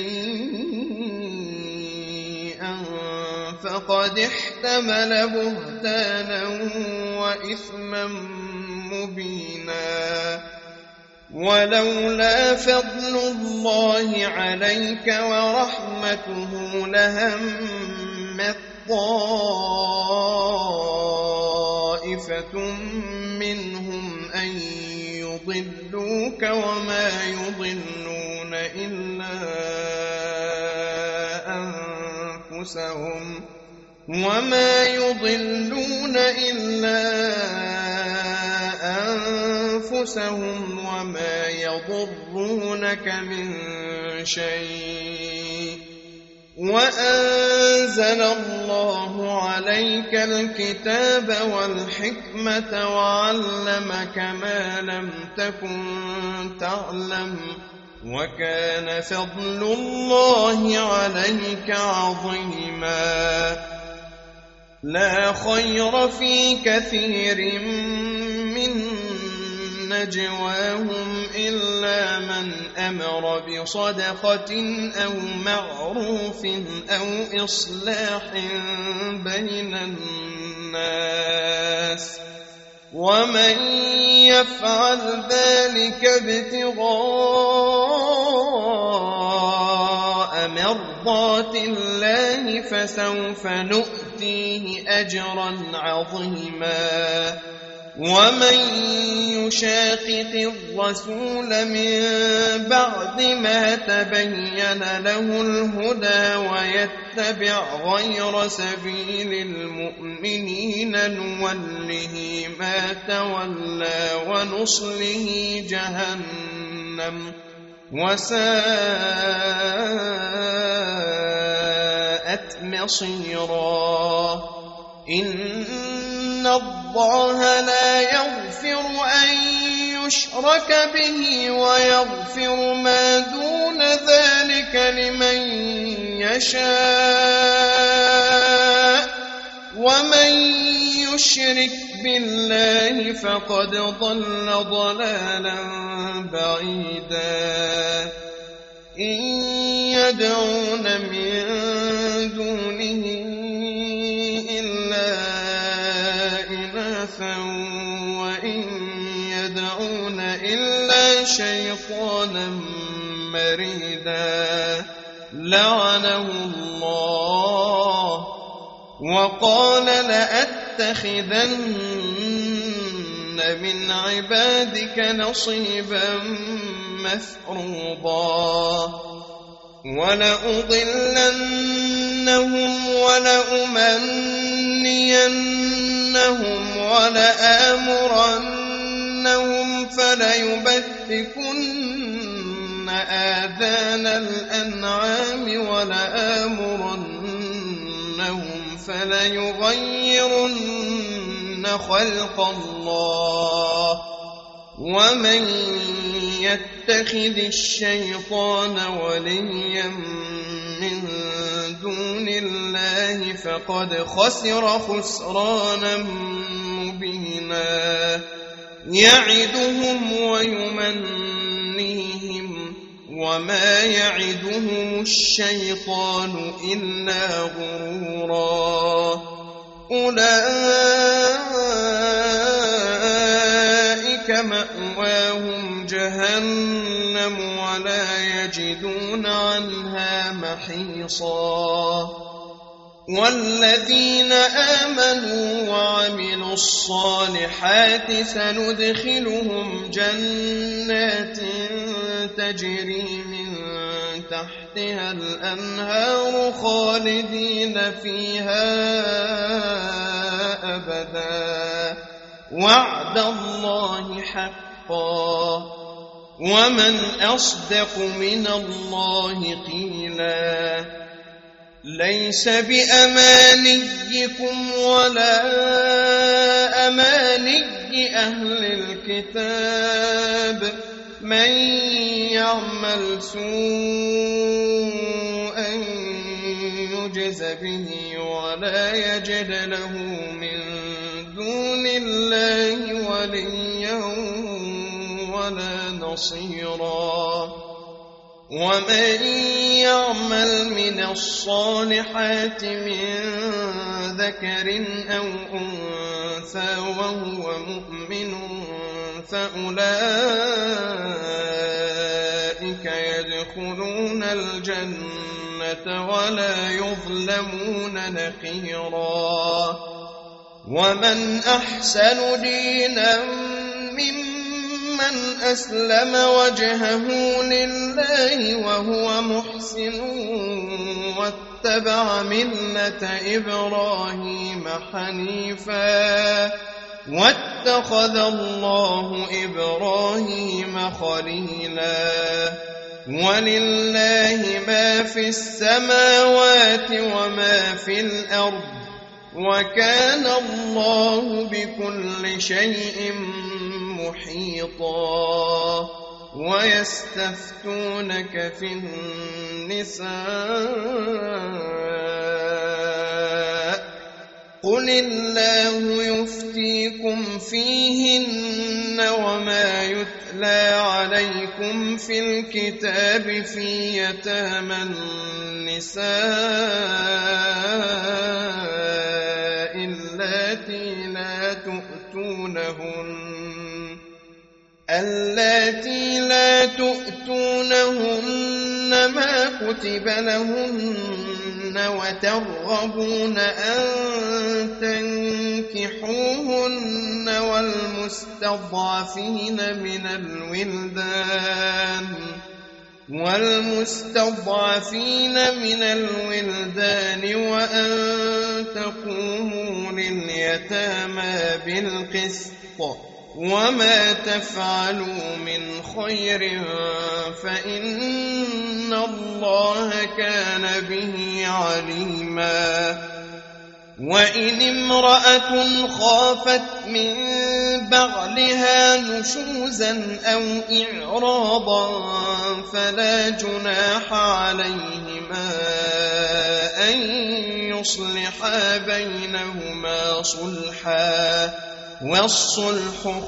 بريئا فقد احتمل بهتانا وإثما مبينا ولولا فضل الله عليك ورحمته لهمت طائفة منهم أن يضلوك وما يضلون إلا أنفسهم وما يضرونك من شيء وأنزل الله عليك الكتاب والحكمة وعلمك ما لم تكن تعلم وكان فضل الله عليك عظيما لا خير في كثير من نجواهم إلا من أمر بصدقة أو معروف أو إصلاح بين الناس ومن يفعل ذلك ابتغاء مرضات الله فسوف نؤتيه أجرا عظيما ومن يشاقق الرسول من بعد ما تبين له الهدى ويتبع غير سبيل المؤمنين نوله ما تولى ونصله جهنم وساءت مصيرا إن الله لا يغفر أن يشرك به ويغفر ما دون ذلك لمن يشاء ومن يشرك بالله فقد ضل ضلالا بعيدا إن يدعون من دونه إلا إناثا وإن يدعون إلا شيطانا مريدا لعنه الله وقال لأتخذن من عبادك نصيبا مفروضا ولأضلنهم ولأمنينهم ولآمرنهم فليبتكن آذان الأنعام ولآمرنهم فليغيرن خلق الله ومن يتخذ الشيطان وليا من دون الله فقد خسر خسرانا مبينا يعدهم ويمنيهم وما يعدهم الشيطان إلا غرورا أولئك مأواهم جهنم ولا يجدون عنها محيصا والذين آمنوا وعملوا الصالحات سندخلهم جنات تجري من تحتها الأنهار خالدين فيها أبدا وعد الله حقا ومن أصدق من الله قيلا ليس بأمانيكم ولا أماني أهل الكتاب من يعمل سوءا يجز به ولا يجد له من دون الله وليا ولا نصيرا ومن يعمل من الصالحات من ذكر أو أنثى وهو مؤمن فأولئك الجنة ولا يظلمون نقيرا ومن أحسن دينا ممن أسلم وجهه لله وهو محسن واتبع ملة إبراهيم حنيفا واتخذ الله إبراهيم خليلا ولله ما في السماوات وما في الأرض وكان الله بكل شيء محيطا ويستفتونك في النساء قل الله يفتيكم فيهن وما يتلى عليكم في الكتاب في يتامى النساء اللاتي لا تؤتونهن ما كتب لهن وترغبون أن تنكحوهن والمستضعفين من الولدان وأن تقوموا لليتامى بالقسط وما تفعلوا من خير فإن الله كان به عليما وإن امرأة خافت من بعلها نشوزا أو إعراضا فلا جناح عليهما أن يصلحا بينهما صلحا والصلح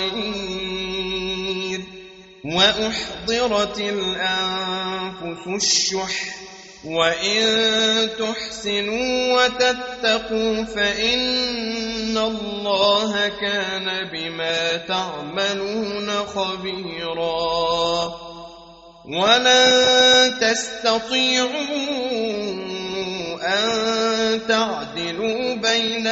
خير وأحضرت الأنفس الشح وإن تحسنوا وتتقوا فإن الله كان بما تعملون خبيرا ولن تستطيعوا أن تعدلوا بين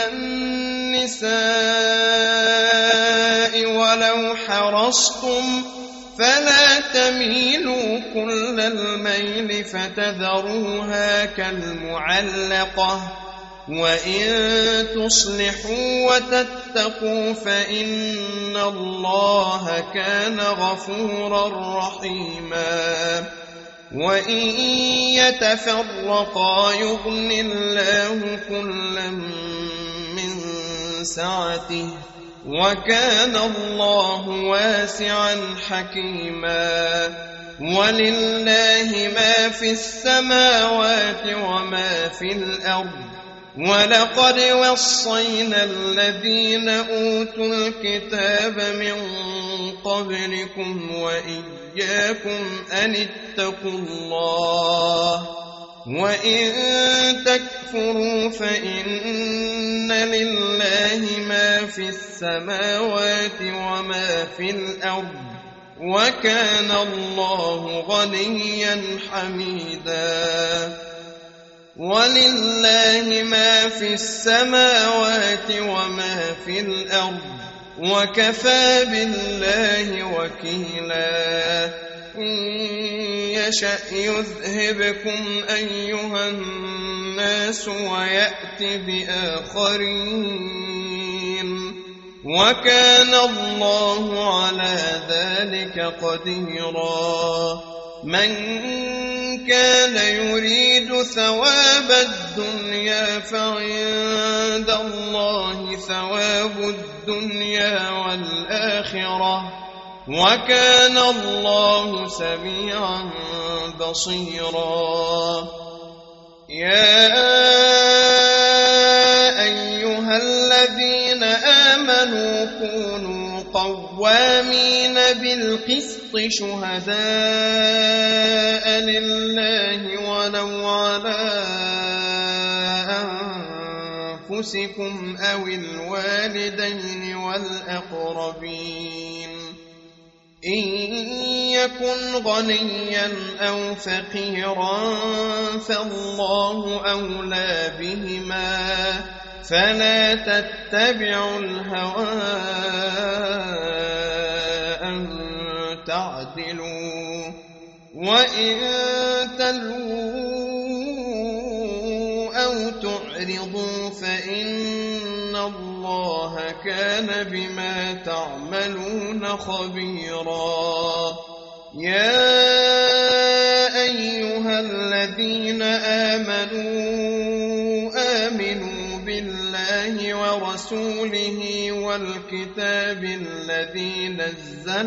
النساء ولو حرصتم فلا تميلوا كل الميل فتذروها كالمعلقة وإن تصلحوا وتتقوا فإن الله كان غفورا رحيما وإن يتفرقا يغن الله كلا من سعته وكان الله واسعا حكيما ولله ما في السماوات وما في الأرض ولقد وصينا الذين أوتوا الكتاب من قبلكم وإياكم أن اتقوا الله وإن تكفروا فإن لله ما في السماوات وما في الأرض وكان الله غنيا حميدا ولله ما في السماوات وما في الأرض وكفى بالله وكيلا إن يشأ يذهبكم أيها الناس ويأت بآخرين وكان الله على ذلك قديرا من كان يريد ثواب الدنيا فعند الله ثواب الدنيا والآخرة وكان الله سميعا بصيرا يا أيها الذين آمنوا كونوا قوامين بالقسط شهداء لله ولو على أنفسكم أو الوالدين والأقربين إن يكن غنيا أو فقيرا فالله أولى بهما فلا تتبعوا الهوى أن تعدلوا وإن تلووا أو تعرضوا فإن الله كان بما تعملون خبيرا يا أيها الذين آمنوا بالله ورسوله والكتاب الذي نزل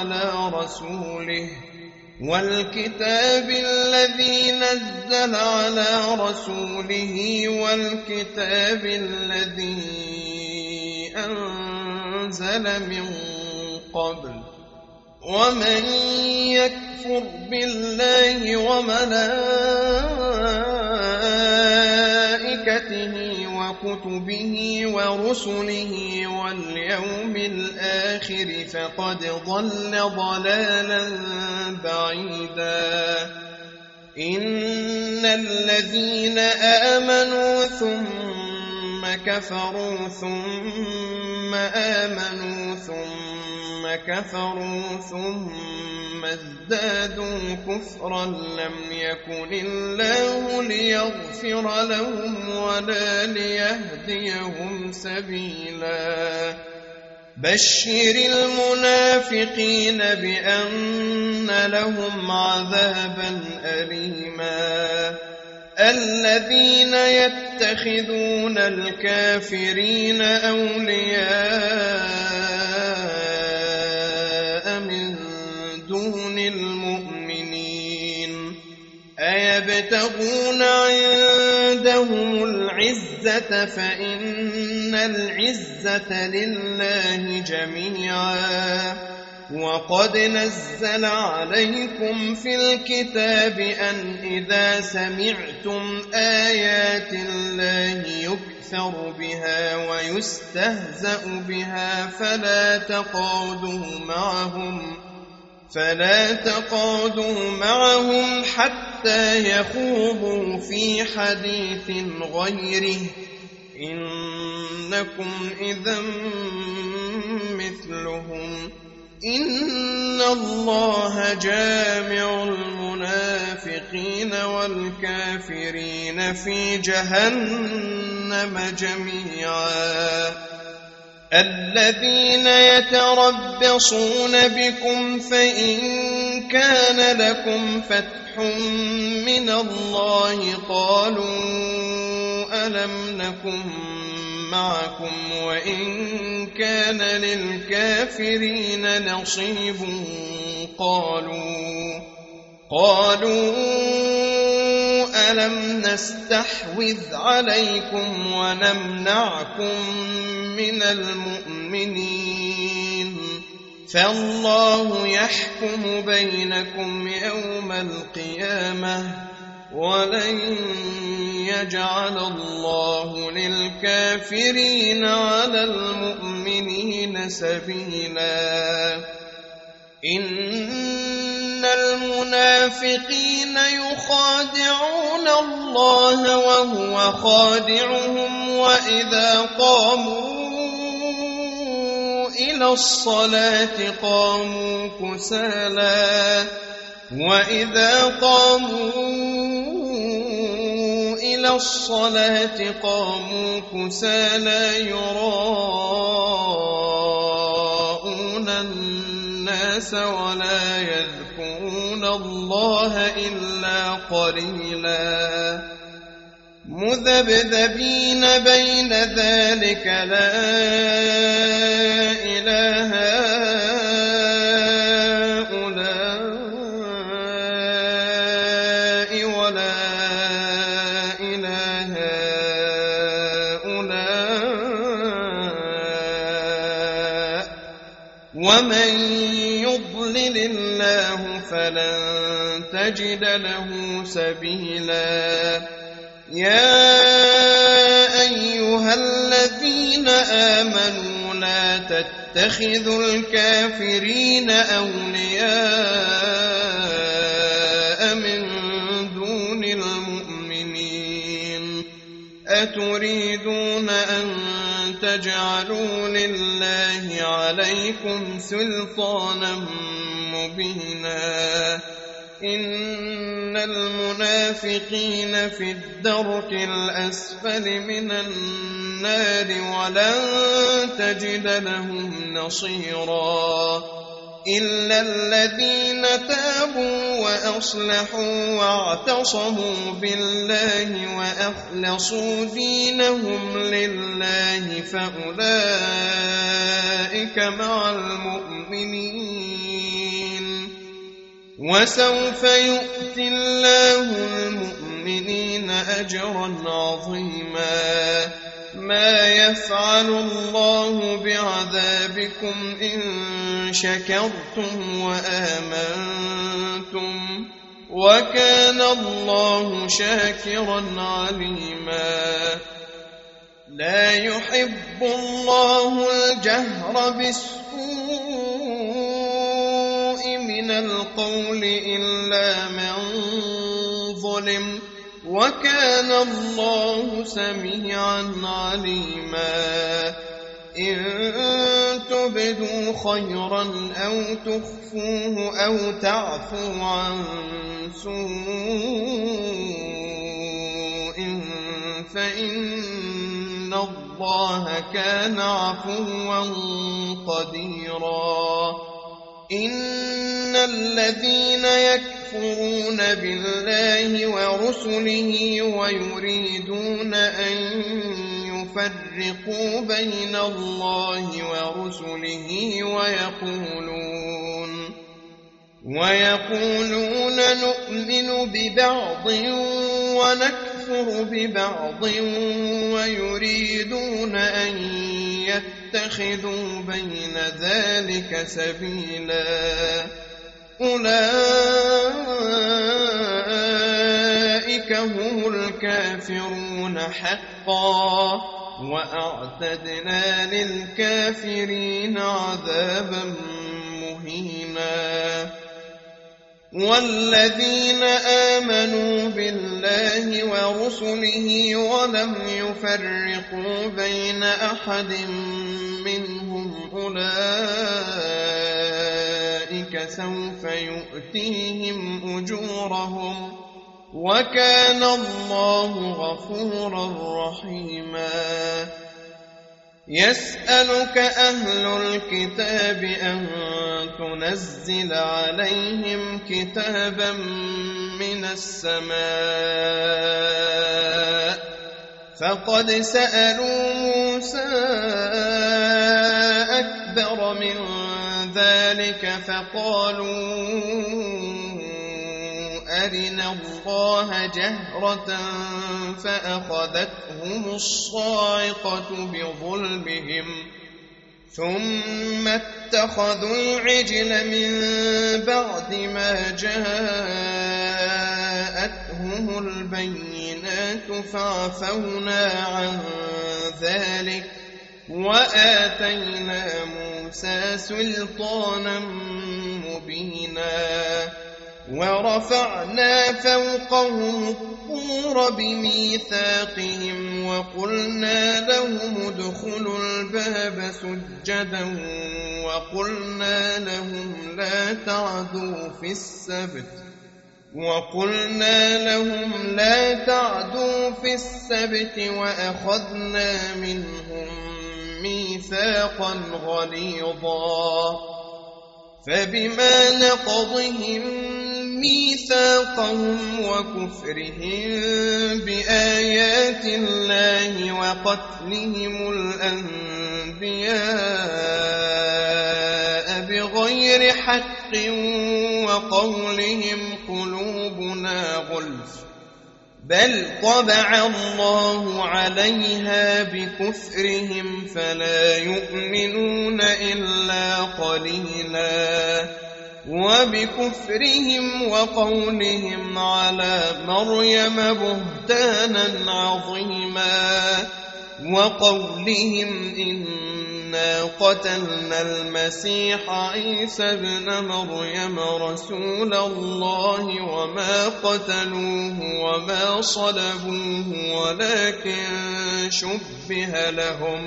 على رسوله والكتاب الذي أنزل من قبل ومن يكفر بالله وملائكته وكتبه ورسله واليوم الآخر فقد ضل ضلالا بعيدا إن الذين آمنوا ثم كفروا ثم آمنوا ثم كفروا ثم ازدادوا كفرا لم يكن الله ليغفر لهم ولا ليهديهم سبيلا بشر المنافقين بأن لهم عذابا أليما الذين يتخذون الكافرين أولياء من دون المؤمنين أيبتغون عندهم العزة فإن العزة لله جميعا وقد نزل عليكم في الكتاب أن إذا سمعتم آيات الله يكفر بها ويستهزأ بها فلا تقعدوا معهم حتى يخوضوا في حديث غيره إنكم إذا مثلهم إن الله جامع المنافقين والكافرين في جهنم جميعا الذين يتربصون بكم فإن كان لكم فتح من الله قالوا ألم نكن معكم وإن كان للكافرين نصيب قالوا ألم نستحوذ عليكم ونمنعكم من المؤمنين فالله يحكم بينكم يوم القيامة ولن يجعل الله للكافرين على المؤمنين سبيلا إن المنافقين يخادعون الله وهو خادعهم وإذا قاموا إلى الصلاة قاموا كسالى يراءون الناس ولا يذكرون الله إلا قليلا مذبذبين بين ذلك لا إله هؤلاء ولا إله هؤلاء ومن يضلل الله فلن تجد له سبيلا يا أيها الذين آمنوا ولا تتخذوا الكافرين أولياء من دون المؤمنين أتريدون أن تجعلوا لله عليكم سلطانا مبينا إن المنافقين في الدرك الأسفل من النار ولن تجد لهم نصيرا إلا الذين تابوا وأصلحوا واعتصموا بالله وأخلصوا دينهم لله فأولئك مع المؤمنين وسوف يؤتي الله المؤمنين أجرا عظيما ما يفعل الله بعذابكم إن شكرتم وآمنتم وكان الله شاكرا عليما لا يحب الله الجهر بالسوء من القول إلا من ظلم وكان الله سميعا عليما إن تبدوا خيرا أو تخفوه أو تعفوا عن سوء فإن الله كان عفوا قديرا إن الذين يكفرون بالله ورسله ويريدون أن يفرقوا بين الله ورسله ويقولون نؤمن ببعض ونكفر ببعض ويريدون أن يتخذوا بين ذلك سبيلا أولئك هم الكافرون حقا وأعتدنا للكافرين عذابا مهينا والذين آمنوا بالله ورسله ولم يفرقوا بين أحد منهم أولئك سوف يؤتيهم أجورهم وكان الله غفورا رحيما يسألك أهل الكتاب أن تنزل عليهم كتابا من السماء فقد سألوا موسى أكبر من ذلك فقالوا أرنا الله جهرة فأخذتهم الصاعقة بظلمهم ثم اتخذوا العجل من بعد ما جاءتهم البينات فعفونا عن ذلك وآتينا موسى سلطانا مبينا ورفعنا فوقهم الطور بميثاقهم وقلنا لهم ادخلوا الباب سجدا وقلنا لهم لا تعدوا في السبت وأخذنا منهم ميثاقا غليظا فبما نقضهم ميثاقهم وكفرهم بآيات الله وقتلهم الأنبياء بغير حق وقولهم قلوبنا غلف بل طبع الله عليها بكفرهم فلا يؤمنون إلا قليلا وبكفرهم وقولهم على مريم بهتانا عظيما وقولهم إن إنا قتلنا المسيح عيسى ابن مريم رسول الله وما قتلوه وما صلبوه ولكن شبه لهم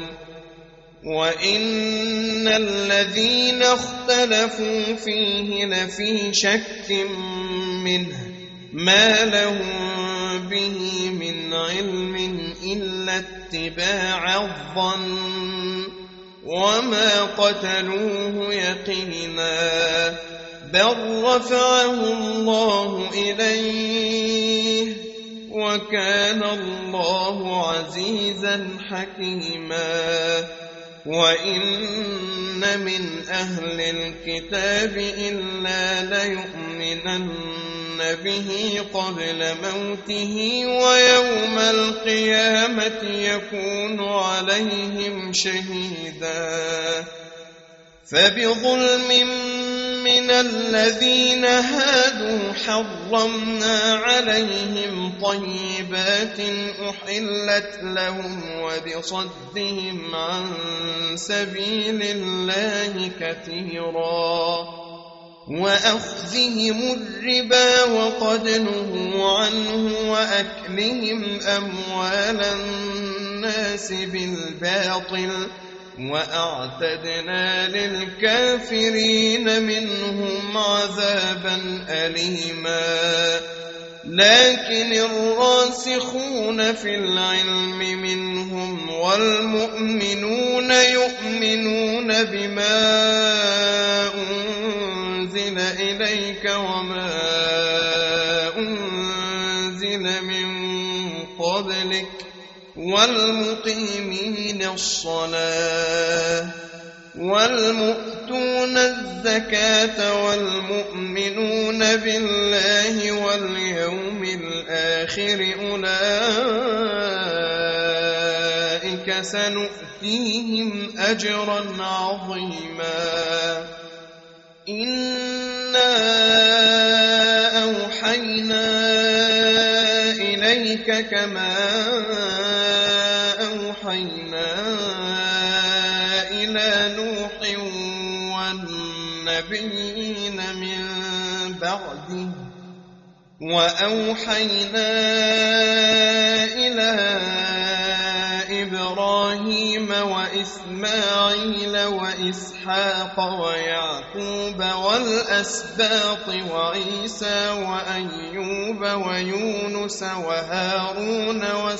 وإن الذين اختلفوا فيه لفي شك منه ما لهم به من علم إلا اتباع الظن وما قتلوه يقينا بل رفعه الله إليه وكان الله عزيزا حكيما وإن من أهل الكتاب إلا ليؤمنن به قبل موته ويوم القيامة يكون عليهم شهيدا فبظلم من الذين هادوا حرمنا عليهم طيبات أحلت لهم وبصدهم عن سبيل الله كثيرا وأخذهم الربا وقد نهوا عنه وأكلهم أموال الناس بالباطل وأعتدنا للكافرين منهم عذابا أليما لكن الراسخون في العلم منهم والمؤمنون يؤمنون بما أنزل إليك وما أنزل من قبلك والمقيمين الصلاة والمؤتون الزكاة والمؤمنون بالله واليوم الآخر أولئك سنؤتيهم أجرا عظيما إنا أوحينا إليك كما أوحينا إلى نوح والنبيين من بعده وأوحينا إلى إبراهيم وإسماعيل وإسحاق ويعقوب والأسباط وعيسى وأيوب ويونس وهارون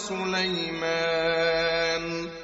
وسليمان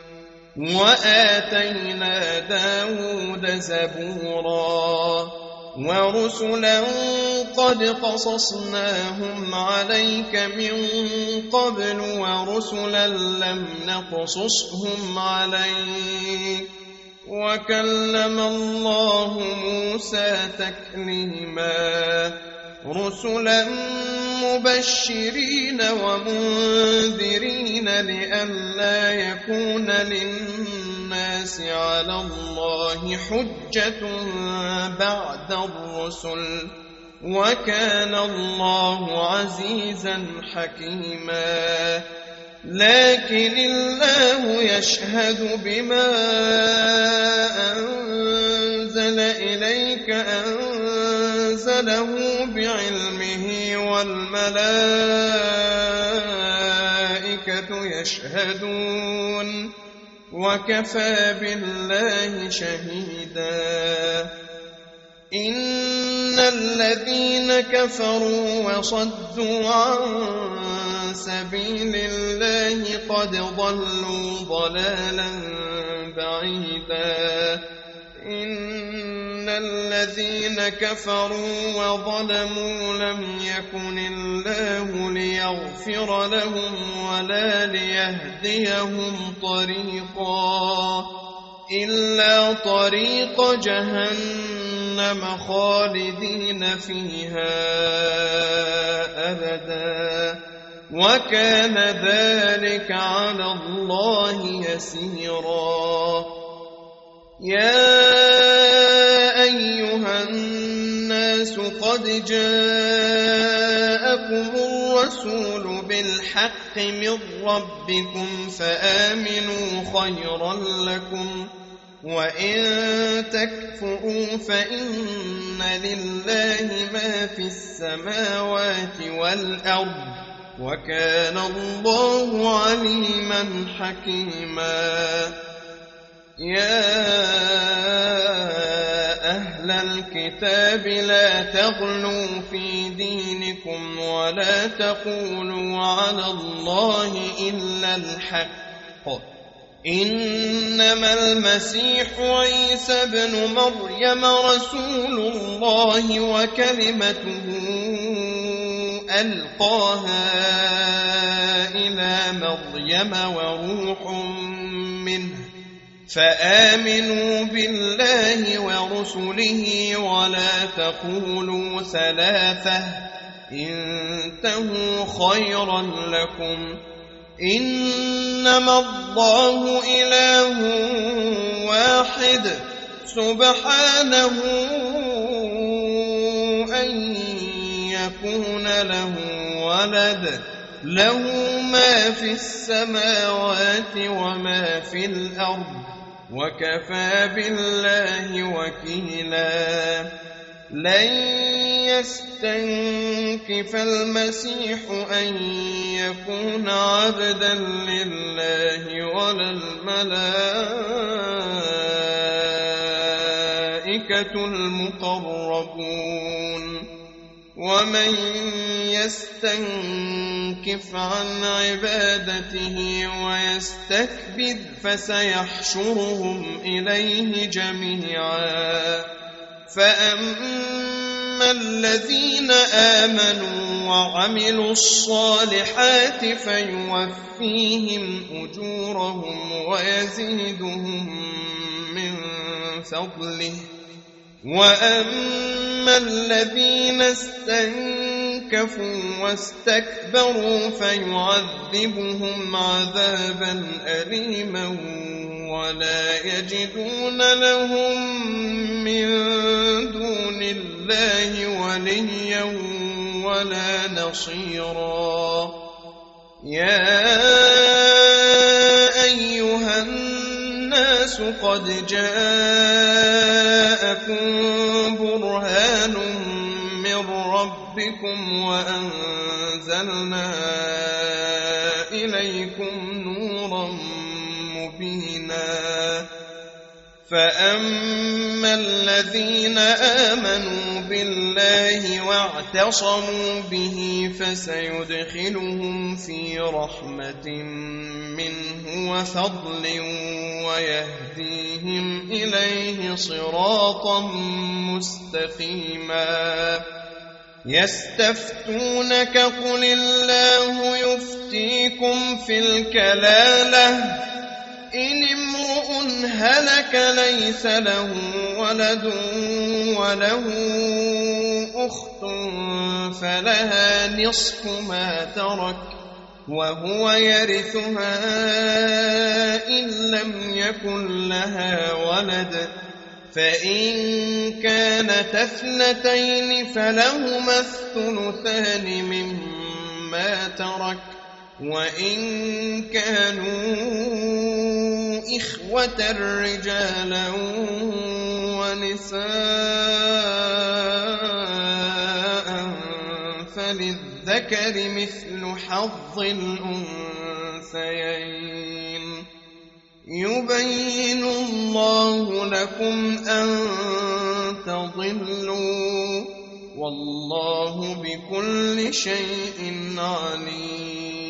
وآتينا داود زبورا ورسلا قد قصصناهم عليك من قبل ورسلا لم نقصصهم عليك وكلم الله موسى تكليما رسلا مبشرين ومنذرين لئلا يكون للناس على الله حجة بعد الرسل وكان الله عزيزا حكيما لكن الله يشهد بما أنزل إليك أنزله بعلمه والملائكة يشهدون وكفى بالله شهيدا إن الذين كفروا وصدوا عن سبيل الله قد ضلوا ضلالا بعيدا إن الذين كفروا وظلموا لم يكن الله ليغفر لهم ولا ليهديهم طريقا إلا طريق جهنم خالدين فيها أبدا وكان ذلك على الله يسيرا يا أيها الناس قد جاءكم الرسول بالحق من ربكم فآمنوا خيرا لكم وإن تكفروا فإن لله ما في السماوات والأرض وكان الله عليما حكيما يا أهل الكتاب لا تغلوا في دينكم ولا تقولوا على الله إلا الحق إنما المسيح عيسى ابن مريم رسول الله وكلمته ألقاها إلى مريم وروح منه فآمنوا بالله ورسله ولا تقولوا ثلاثة انتهوا خيرا لكم إنما الله إله واحد سبحانه أن يكون له ولد له ما في السماوات وما في الأرض وكفى بالله وكيلا لن يستنكف المسيح أن يكون عبدا لله ولا الملائكة المقربون ومن يستنكف عن عبادته ويستكبر فسيحشرهم إليه جميعا فأما الذين آمنوا وعملوا الصالحات فيوفيهم أجورهم ويزيدهم من فضله وأما الذين استنكفوا واستكبروا فيعذبهم عذابا أليما ولا يجدون لهم من دون الله وليا ولا نصيرا يا أيها الناس قد جاءكم برهان من ربكم وأنزلنا إليكم نورا مبينا فأما الذين آمنوا بالله واعتصموا به فسيدخلهم في رحمة منه وفضل ويهديهم إليه صراطا مستقيما يستفتونك قل الله يفتيكم في الكلالة إن امرؤ هلك ليس له ولد وله أخت فلها نصف ما ترك وهو يرثها إن لم يكن لها ولد فإن كانت اثنتين فلهما الثلثان مما ترك وإن كانوا إخوة رجالا ونساء فللذكر مثل حظ الأنثيين يبين الله لكم أن تضلوا والله بكل شيء عليم